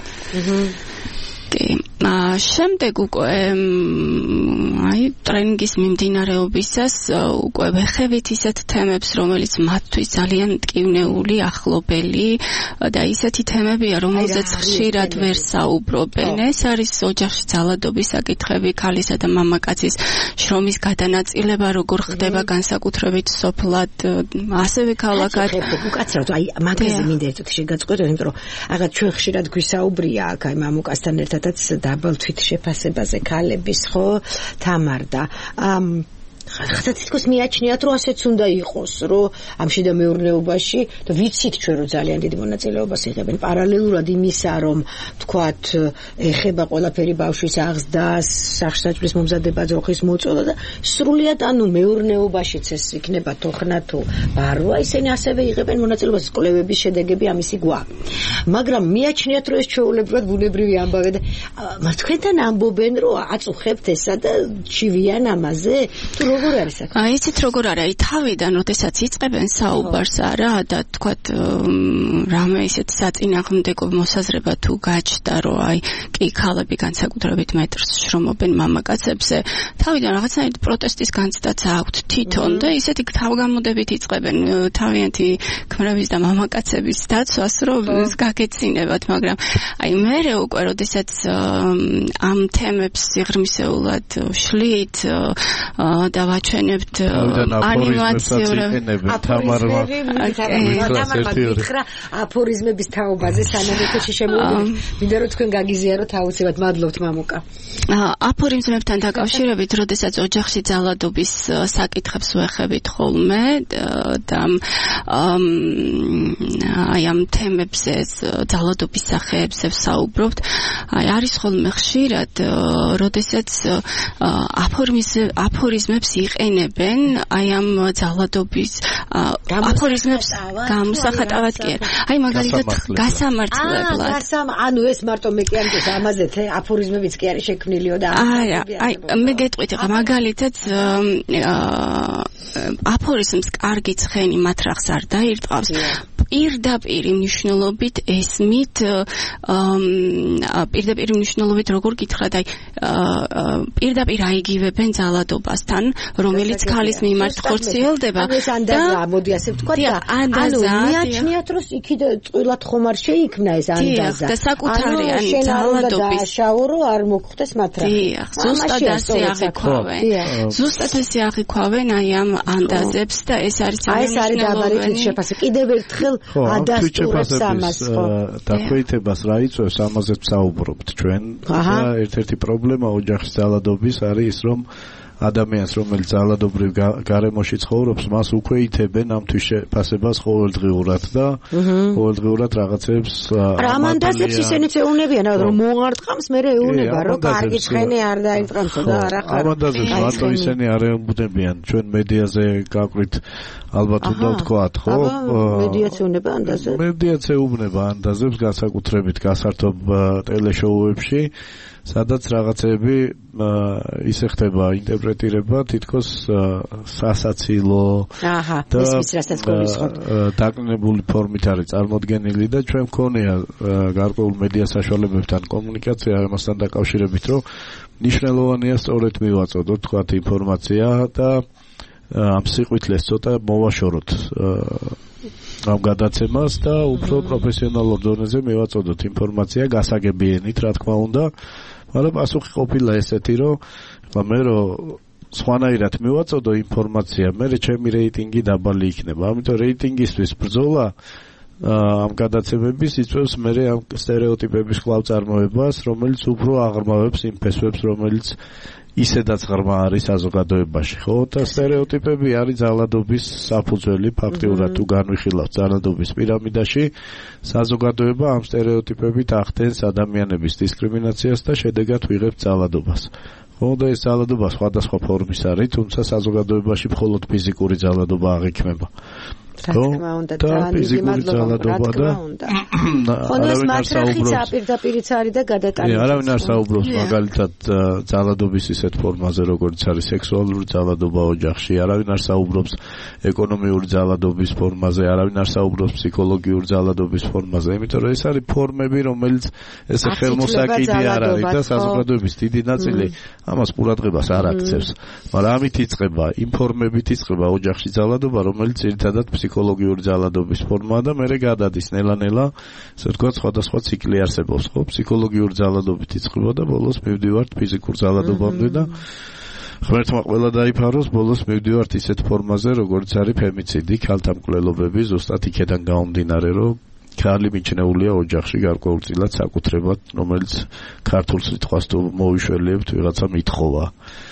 შემდეგ უკვე აი ტრენინგის მიმდინარეობისას უკვე ვეხევით ისეთ თემებს, რომელიც მათთვის ძალიან მტკივნეული, ახლობელი და ისეთი თემებია, რომელზეც ხშირად ვერ საუბრობენ. ეს არის ოჯახში ძალადობის საკითხები, ქალისა და მამაკაცის შრომის გადანაწილება, როგორ ხდება განსაკუთრებით სოფლად, ასევე ქალაქად. უკაცრავად, აი მაგაზე მინდა ერთად შეგაწყვეტო, იმიტომ რომ აღარ ჩვენ ხშირად გვისაუბრია აქ აი მამუკასთან ერთადაც დაბალ თვითშეფასებაზე ქალების, ხო, თამარ და ამ ხათა თითქოს მიაჩნიათ რომ ასეც უნდა იყოს, რომ ამ შიდა მეურნეობაში და ვიცით ჩვენ რომ ძალიან დიდი მონაწილეობას იღებენ პარალელურად იმისა, რომ თქვათ ეხება ყველაფერი ბავშვის აღზრდას, სახსრაჭმლის მომზადება, ძროხის მოწოლა და სრულიად ანუ მეურნეობაშიც ეს იქნება თოხნა თუ ბარვა, ისინი ასევე იღებენ მონაწილეობას, კვლევების შედეგები ამისი გვაქვს. მაგრამ მიაჩნიათ რომ ეს ჩვეულებრივად ბუნებრივი ამბავია და მას თქვენთან ამბობენ რომ აწუხებთ ესა და ჩივიან ამაზე თუ როგორ არის აქ? აი იცით როგორ არის, აი თავიდან როდესაც იწყებენ საუბარს არა და თქვათ რამე ისეთ საწინააღმდეგო მოსაზრება თუ გაჩნდა, რომ აი კი ქალები განსაკუთრებით მეტრს შრომობენ მამაკაცებზე, თავიდან რაღაცნაირად პროტესტის განცდაც აქვთ თვითონ და ისეთი თავგამოდებით იწყებენ თავიანთი ქმრების და მამაკაცების დაცვას, რომ გაგეცინებათ, მაგრამ აი მერე უკვე როდესაც ამ თემებს სიღრმისეულად შლით და ვაჩვენებთ ანიმაციურად თამარმა აფორიზმების თაობაზე სანამ ეთერში შემოვიდეთ, მინდა რომ თქვენ გაგიზიაროთ აუცილებლად. მადლობთ მამუკა. აფორიზმებთან დაკავშირებით, როდესაც ოჯახში ძალადობის საკითხებს ვეხებით ხოლმე და აი ამ თემებზე, ძალადობის სახეებზე ვსაუბრობთ, აი არის ხოლმე ხშირად, როდესაც აფორიზმებს იყენებენ აი ამ ძალადობის აფორიზმებს გამოსახატავად კი არა. აი მაგალითად გასამართლებლად. ანუ ეს მარტო მე კი ამის ამაზე აფორიზმებიც კი არის შექმნილიო და არა, აი მე გეტყვით ახლა მაგალითად აფორიზმს კარგი ცხენი მათ რახს არ დაირტყავს. პირდაპირ მნიშვნელობით ესმით პირდაპირ მნიშვნელობით როგორ გითხრათ, აი პირდაპირ აიგივებენ ძალადობასთან, რომელიც ქალის მიმართ ხორციელდება და მოდი ასე ვთქვათ და ანუ მიაჩნიათ რომ იქიდან წვილად ხომ არ შეიქმნა ეს ანდაზა და საკუთარი ან ძალადობის შაურო არ მოგხდეს მათ რა. დიახ, ზუსტად ასე აღიქვავენ. ზუსტად ასე აღიქვავენ აი ამ ანდაზებს და ეს არის ძალიან ეს არის დაბალი თვითშეფასება. კიდევ ერთხელ ადასტურებს ამას ხო. დაქვეითებას რა იწვევს, ამაზე ვსაუბრობთ ჩვენ და ერთ-ერთი პრობლემა ოჯახის ძალადობის არის ის, რომ ადამიანს, რომელიც ძალადობრივ გარემოში ცხოვრობს, მას უქვეითებენ ამ თვითშეფასებას ყოველდღიურად და ყოველდღიურად რაღაცებს ამანდაზებს ისინიც ეუნებიან, რომ მოარტყამს, მე ეუნება, რომ კარგი ცხენი არ დაირტყამსო და არა ხარ. ამანდაზებს მარტო ისინი არ ეუბნებიან, ჩვენ მედიაზე გაყრით ალბათ უნდა ვთქვათ, ხო? მედიაცია უნება ანდაზებს. მედიაცია უნება ანდაზებს განსაკუთრებით გასართობ ტელეშოუებში. სადაც რაღაცები ისე ხდება ინტერპრეტირება თითქოს სასაცილო აჰა ეს რასაც გულისხმობ დაკნინებული ფორმით არის წარმოდგენილი და ჩვენ მქონია გარკვეულ მედია საშუალებებთან კომუნიკაცია ამასთან დაკავშირებით რომ ნიშნულოვანია სწორედ მივაწოდოთ თქვათ ინფორმაცია და ამ სიყვითლეს ცოტა მოვაშოროთ ამ გადაცემას და უფრო პროფესიონალურ დონეზე მივაწოდოთ ინფორმაცია გასაგებიენით რა თქმა უნდა მაგრამ პასუხი ყოფილა ესეთი რომ მე რომ სხვანაირად მივაწოდო ინფორმაცია მე ჩემი რეიტინგი დაბალი იქნება ამიტომ რეიტინგისთვის ბრძოლა ამ გადაცემების იწვევს მე ამ სტერეოტიპების კვლავ წარმოებას რომელიც უფრო აღრმავებს იმ ფესვებს რომელიც ისედაც ღრმა არის საზოგადოებაში ხო და სტერეოტიპები არის ძალადობის საფუძველი ფაქტიურად თუ განვიხილავთ ძალადობის პირამიდაში საზოგადოება ამ სტერეოტიპებით ახდენს ადამიანების დისკრიმინაციას და შედეგად ვიღებთ ძალადობას ხო და ეს ძალადობა სხვადასხვა ფორმის არის თუმცა საზოგადოებაში მხოლოდ ფიზიკური ძალადობა არ იქნება რა თქმა უნდა და ფიზიკური ძალადობა და ხონოს მატრახიც აპირდაპირიც არის და გადატანილი. არავინ არ საუბრობს მაგალითად ძალადობის ისეთ ფორმაზე როგორც არის სექსუალური ძალადობა ოჯახში, არავინ არ საუბრობს ეკონომიური ძალადობის ფორმაზე, არავინ არ საუბრობს ფსიქოლოგიური ძალადობის ფორმაზე, იმიტომ რომ ეს არის ფორმები, რომელიც ესე ხელმოსაკიდი არ არის და საზოგადოების დიდი ნაწილი ამას ყურადღებას არ აქცევს. მაგრამ ამით იწყება, ინფორმებით იწყება ოჯახში ძალადობა, რომელიც ერთადად ფსიქოლოგიური ძალადობის ფორმაა და მე გადადის ნელა-ნელა, ასე ვთქვათ, სხვადასხვა ციკლი არსებობს, ხო? ფსიქოლოგიური ძალადობით იწყება და ბოლოს მივდივართ ფიზიკურ ძალადობამდე და ღმერთმა ყველა დაიფაროს, ბოლოს მივდივართ ისეთ ფორმაზე, როგორც არის ფემიციდი, ქალთამკვლელობები, ზუსტად იქედან გამომდინარე, რომ ქალი მიჩნეულია ოჯახში გარკვეულწილად საკუთრებად, რომელიც ქართულ სიტყვას თუ მოვიშველიებთ, ვიღაცა მithხოვა.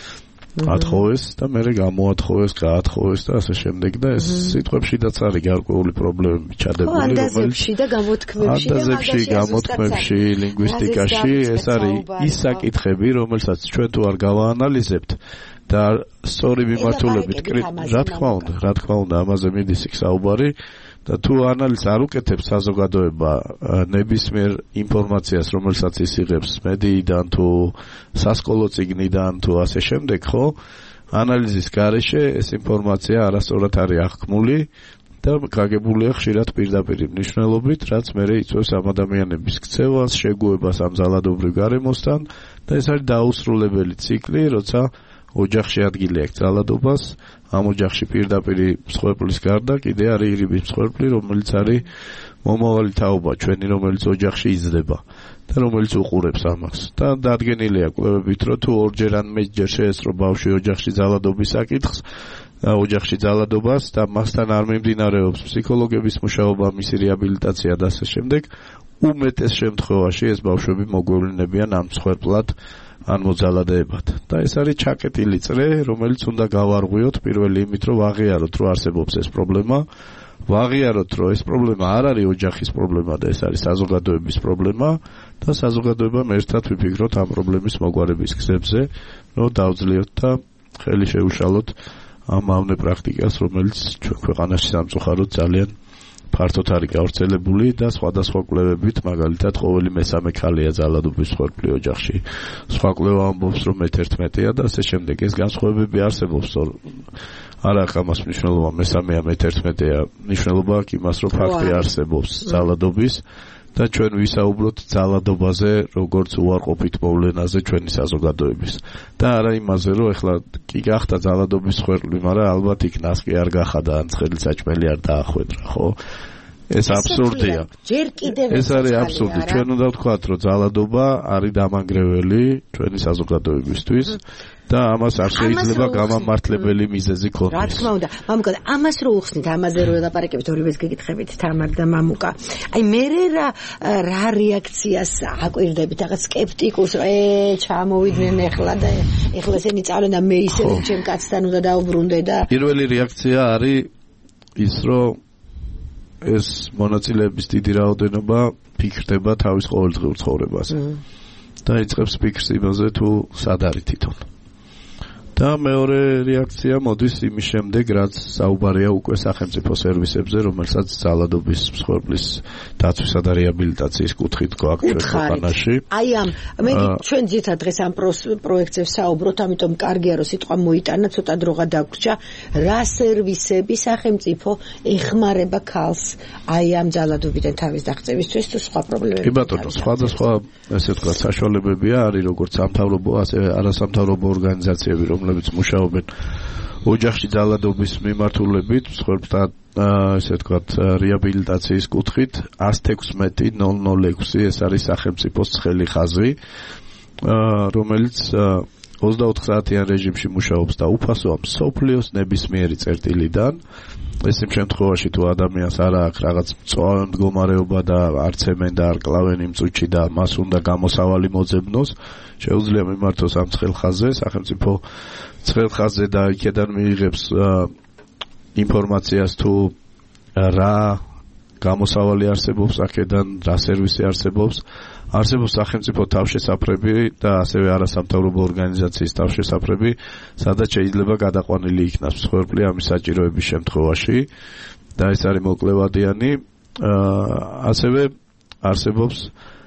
ათხოვეს და მე გამოათხოვეს, გაათხოვეს და ასე შემდეგ და ეს სიტყვებშიდაც არის გარკვეული პრობლემები ჩადებული, რომლებიც და გამოთქმებში და ანდაზებში, გამოთქმებში, ლინგვისტიკაში ეს არის ის საკითხები, რომელსაც ჩვენ თუ არ გავაანალიზებთ და სწორი მიმართულებით, რა თქმა უნდა, რა თქმა უნდა, ამაზე მიდის იქ საუბარი და თუ ანალიზს არ უკეთებს საზოგადოება ნებისმიერ ინფორმაციას, რომელსაც ის იღებს მედიიდან თუ სასკოლო წიგნიდან თუ ასე შემდეგ, ხო? ანალიზის გარეშე ეს ინფორმაცია არასწორად არის აღქმული და გაგებულია ხშირად პირდაპირ მნიშვნელობით, რაც მერე იწვევს ამ ადამიანების ქცევას, შეგუებას ამ ძალადობრივ გარემოსთან და ეს არის დაუსრულებელი ციკლი, როცა ოჯახში ადგილი აქვს ძალადობას, ამ ოჯახში პირდაპირ მსხვერპლის გარდა კიდე არის ირიბის მსხვერპლი, რომელიც არის მომავალი თაობა ჩვენი, რომელიც ოჯახში იზრდება და რომელიც უყურებს ამას. და დადგენილია კვლევებით, რომ თუ ორჯერ ან მეტჯერ შეესწრო ბავშვი ოჯახში ძალადობის საკითხს, ოჯახში ძალადობას და მასთან არ მიმდინარეობს ფსიქოლოგების მუშაობა, მისი რეაბილიტაცია და ასე შემდეგ, უმეტეს შემთხვევაში ეს ბავშვები მოგვევლინებიან ამ მსხვერპლად ან მოძალადეებად. და ეს არის ჩაკეტილი წრე, რომელიც უნდა გავარღვიოთ პირველი იმით, რომ ვაღიაროთ, რომ არსებობს ეს პრობლემა, ვაღიაროთ, რომ ეს პრობლემა არ არის ოჯახის პრობლემა და ეს არის საზოგადოების პრობლემა და საზოგადოებამ ერთად ვიფიქროთ ამ პრობლემის მოგვარების გზებზე, რომ დავძლიოთ და ხელი შეუშალოთ ამ ამნე პრაქტიკას, რომელიც ჩვენ ქვეყანაში სამწუხაროდ ძალიან ფართოდ არის გავრცელებული და სხვადასხვა კვლევებით, მაგალითად, ყოველი მესამე ქალია ძალადობის მსხვერპლი ოჯახში. სხვა კვლევა ამბობს, რომ მეთერთმეტეა და ასე შემდეგ. ეს განსხვავებები არსებობს, არა აქვს ამას მნიშვნელობა, მესამეა, მეთერთმეტეა. მნიშვნელობა აქვს იმას, რომ ფაქტი არსებობს ძალადობის და ჩვენ ვისაუბროთ ძალადობაზე, როგორც უარყოფით მოვლენაზე ჩვენი საზოგადოების. და არა იმაზე, რომ ეხლა კი გახდა ძალადობის მსხვერპლი, მაგრამ ალბათ იქ ნასკი არ გახადა, ან ცხელი საჭმელი არ დაახვედრა, ხო? ეს აბსურდია. ჯერ კიდევ ეს არის აბსურდი. ჩვენ უნდა ვთქვათ, რომ ძალადობა არის დამანგრეველი ჩვენი საზოგადოებისთვის. და ამას არ შეიძლება გამამართლებელი მიზეზი ქონდეს. რა თქმა უნდა, მამუკა, ამას რო უხსნით, ამაზე რო ელაპარაკებთ ორივეს გეკითხებით თამარ და მამუკა. აი მე რა რა რეაქციას აკვირდებით, რაღაც სკეპტიკურს, ე ჩამოვიდნენ ეხლა და ეხლა ესენი წავლენ და მე ისე ჩემ კაცთან უნდა დაუბრუნდე და პირველი რეაქცია არის ის, რომ ეს მონაწილეების დიდი რაოდენობა ფიქრდება თავის ყოველდღიურ ცხოვრებაზე. და იწყებს ფიქრს იმაზე, თუ სად არის თვითონ. და მეორე რეაქცია მოდის იმის შემდეგ, რაც საუბარია უკვე სახელმწიფო სერვისებზე, რომელსაც ძალადობის მსხვერპლის დაცვისა და რეაბილიტაციის კუთხით გვაქვს ქვეყანაში. აი ამ მე ჩვენ ძირითადად დღეს ამ პროექტზე ვსაუბრობთ, ამიტომ კარგია რომ სიტყვა მოიტანა, ცოტა დროღა დაგვრჩა, რა სერვისები სახელმწიფო ეხმარება ქალს აი ამ ძალადობიდან თავის დაღწევისთვის თუ სხვა პრობლემები. კი ბატონო, სხვადასხვა ესე ვთქვათ საშუალებებია, არის როგორც სამთავრობო, ასევე არასამთავრობო ორგანიზაციები, რომლებიც მუშაობენ ოჯახში ძალადობის მიმართულებით, მსხვერპლთა ესე ვთქვათ რეაბილიტაციის კუთხით one sixteen null six ეს არის სახელმწიფოს ცხელი ხაზი, რომელიც ოცდაოთხ საათიან რეჟიმში მუშაობს და უფასოა მსოფლიოს ნებისმიერი წერტილიდან. ეს იმ შემთხვევაში თუ ადამიანს არ აქვს რაღაც მწვავე მდგომარეობა და არ ცემენ და არ კლავენ იმ წუთში და მას უნდა გამოსავალი მოძებნოს, შეუძლია მიმართოს ამ ცხელ ხაზზე, სახელმწიფო ცხელ ხაზზე და იქედან მიიღებს ინფორმაციას თუ რა გამოსავალი არსებობს აქედან, რა სერვისი არსებობს. არსებობს სახელმწიფო თავშესაფრები და ასევე არასამთავრობო ორგანიზაციის თავშესაფრები, სადაც შეიძლება გადაყვანილი იქნას მსხვერპლი ამის საჭიროების შემთხვევაში და ეს არის მოკლევადიანი. ასევე არსებობს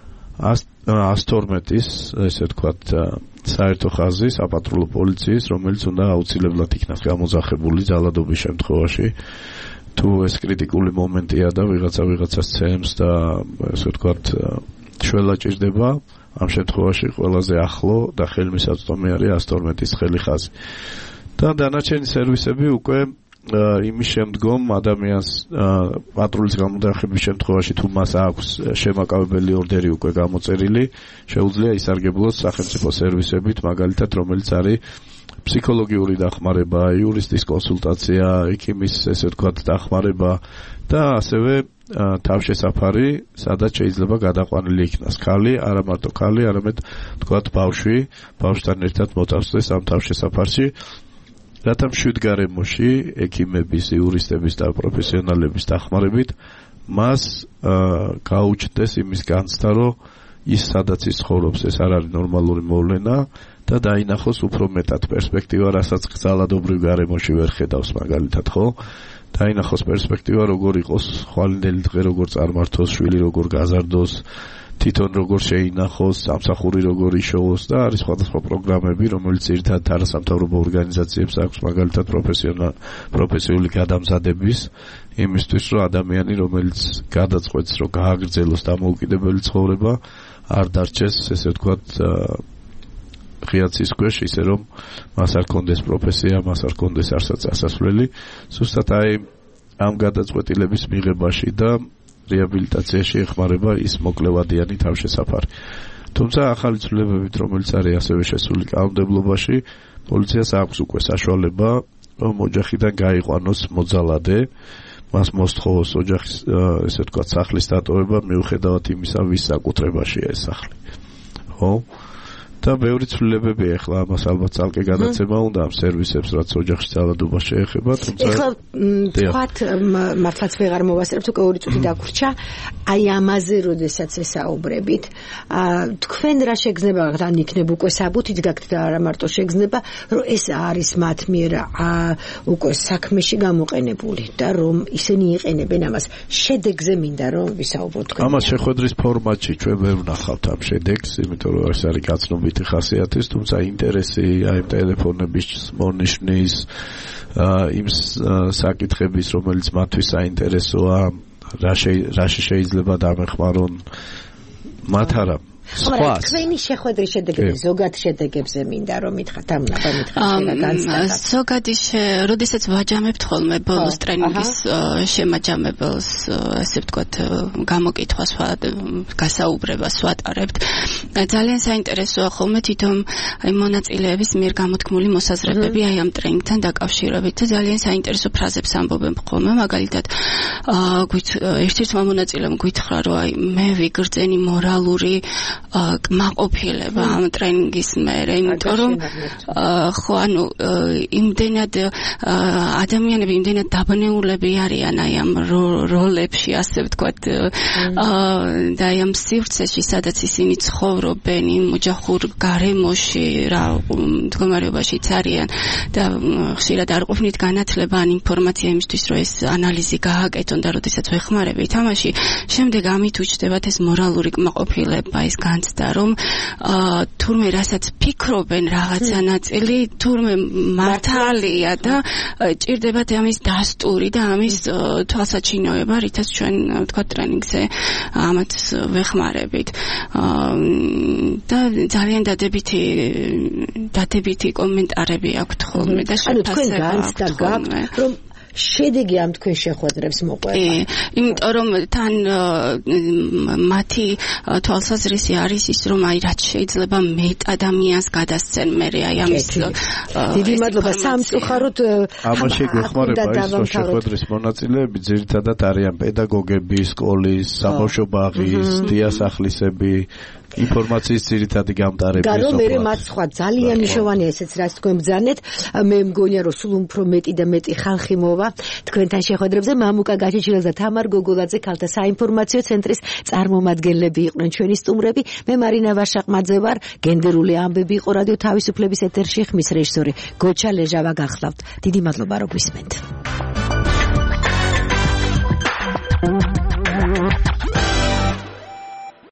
one twelve-ის, ესე ვთქვათ, საერთო ხაზი საპატრულო პოლიციის, რომელიც უნდა აუცილებლად იქნას გამოძახებული ძალადობის შემთხვევაში. თუ ეს კრიტიკული მომენტია და ვიღაცა ვიღაცას ცემს და ესე ვთქვათ შველა ჭირდება, ამ შემთხვევაში ყველაზე ახლო და ხელმისაწვდომი არის one twelve-ის ცხელი ხაზი. და დანარჩენი სერვისები უკვე იმის შემდგომ ადამიანს პატრულის გამოძახების შემთხვევაში თუ მას აქვს შემაკავებელი ორდერი უკვე გამოწერილი, შეუძლია ისარგებლოს სახელმწიფო სერვისებით, მაგალითად, რომელიც არის ფსიქოლოგიური დახმარება, იურისტის კონსულტაცია, ექიმის ესე ვთქვათ დახმარება და ასევე თავშესაფარი, სადაც შეიძლება გადაყვანილი იქნას ქალი, არა მარტო ქალი, არამედ ვთქვათ ბავშვი, ბავშვთან ერთად მოწავსდეს ამ თავშესაფარში, რათა მშვიდგარემოში ექიმების, იურისტების და პროფესიონალების დახმარებით მას გაუჩნდეს იმის განცდა, რომ ის სადაც ის ცხოვრობს, ეს არ არის ნორმალური მოვლენა და დაინახოს უფრო მეტად პერსპექტივა, რასაც ძალადობრივ გარემოში ვერ ხედავს მაგალითად, ხო? დაინახოს პერსპექტივა, როგორ იყოს ხვალინდელი დღე, როგორ წარმართოს, შვილი როგორ გაზარდოს, თვითონ როგორ შეინახოს, სამსახური როგორ იშოვოს და არის სხვადასხვა პროგრამები, რომელიც ერთად არასამთავრობო ორგანიზაციებს აქვს მაგალითად პროფესიული გადამზადების იმისთვის, რომ ადამიანი, რომელიც გადაწყვეტს, რომ გააგრძელოს დამოუკიდებელი ცხოვრება, არ დარჩეს, ესე ვთქვათ, ღიაცის ქვეშ, ისე რომ მას არ კონდეს პროფესია, მას არ კონდეს არსად ასასვლელი, ზუსტად აი ამ გადაწყვეტილების მიღებაში და რეაბილიტაციაში ეხმარება ის მოკლევადიანი თავშესაფარი. თუმცა ახალი ცვლილებებით, რომელიც არის ასევე შესული კანონმდებლობაში, პოლიციას აქვს უკვე საშუალება, რომ ოჯახიდან გაიყვანოს მოძალადე, მას მოსთხოვოს ოჯახის, ესე ვთქვათ, სახლის დატოვება, მიუხედავად იმისა, ვის საკუთრებაშია ეს სახლი. ხო? და ბევრი ცვლილებები ეხლა ამას ალბათ ცალკე გადაცემა უნდა ამ სერვისებს, რაც ოჯახში ძალადობას შეეხება, თუმცა ეხლა თქვათ მართლაც ვეღარ მოვასწრებთ, უკვე ორი წუთი დაგვრჩა, აი ამაზე როდესაც ესაუბრებით, თქვენ რა შეგრძნება, ან იქნებ უკვე საბუთით გაქვთ და არა მარტო შეგრძნება, რომ ეს არის მათ მიერ უკვე საქმეში გამოყენებული და რომ ისინი იყენებენ ამას. შედეგზე მინდა რომ ვისაუბროთ თქვენ. ამას შეხვედრის ფორმატში ჩვენ ვერ ვნახავთ ამ შედეგს, იმიტომ რომ ეს არის გაცნობი ხასიათის, თუმცა ინტერესი აი ტელეფონების მონიშნის იმ საკითხების, რომელიც მათთვის საინტერესოა, რა შეიძლება დამეხმარონ მათ არა. სხვა თქვენი შეხვედრის შედეგები ზოგად შედეგებზე მინდა რომ მითხრათ ამ ნაბა მითხრათ განცდა. ზოგადი როდესაც ვაჯამებთ ხოლმე ბოლოს ტრენინგის შემაჯამებელს, ასე ვთქვათ, გამოკითხვას გასაუბრებას ვატარებთ. ძალიან საინტერესოა ხოლმე თვითონ აი მონაწილეების მიერ გამოთქმული მოსაზრებები აი ამ ტრენინგთან დაკავშირებით და ძალიან საინტერესო ფრაზებს ამბობენ ხოლმე, მაგალითად ერთ-ერთმა მონაწილემ გითხრა, რომ აი მე ვიგრძენი მორალური კმაყოფილება ამ ტრენინგის მერე, იმიტომ რომ ხო ანუ იმდენად ადამიანები იმდენად დაბნეულები არიან აი ამ როლებში, ასე ვთქვათ, და აი ამ სივრცეში, სადაც ისინი ცხოვრობენ ცხოვრობენ იმ ოჯახურ გარემოში რა მდგომარეობაშიც არიან და ხშირად არ ყოფნით განათლება ან ინფორმაცია იმისთვის რომ ეს ანალიზი გააკეთონ და როდესაც ვეხმარებით ამაში შემდეგ ამით უჩნდებათ ეს მორალური კმაყოფილება ეს განცდა რომ თურმე რასაც ფიქრობენ რაღაცა ნაწილი თურმე მართალია და ჭირდებათ ამის დასტური და ამის თვალსაჩინოება რითაც ჩვენ თქვა ტრენინგზე ამათ ვეხმარებით და ძალიან დადებითი დადებითი კომენტარები აქვთ ხოლმე და შეფასება აქვთ ხოლმე რომ შედეგი ამ თქვენ შეხვედრებს მოყვება. იმიტომ რომ თან მათი თვალსაზრისი არის ის რომ აი რაც შეიძლება მეტ ადამიანს გადასცენ მე აი ამის დიდი მადლობა სამწუხაროდ ამაში გვეხმარება ის რომ შეხვედრის მონაწილეები ძირითადად არიან პედაგოგები, სკოლის, საბავშვო ბაღის, დიასახლისები ინფორმაციის ძირითადი გამტარები გარო მე მათ სხვა ძალიან მნიშვნელოვანია ესეც რაც თქვენ ბძანეთ მე მგონია რომ სულ უფრო მეტი და მეტი ხალხი მოვა თქვენთან შეხვედრებზე მამუკა გაჩიჩილას და თამარ გოგოლაძე ქალთა საინფორმაციო ცენტრის წარმომადგენლები იყვნენ ჩვენი სტუმრები მე მარინა ვაშაყმაძე ვარ გენდერული ამბები იყო რადიო თავისუფლების ეთერში ხმის რეჟისორი გოჩა ლეჟავა გახლავთ დიდი მადლობა რომ გვისმენთ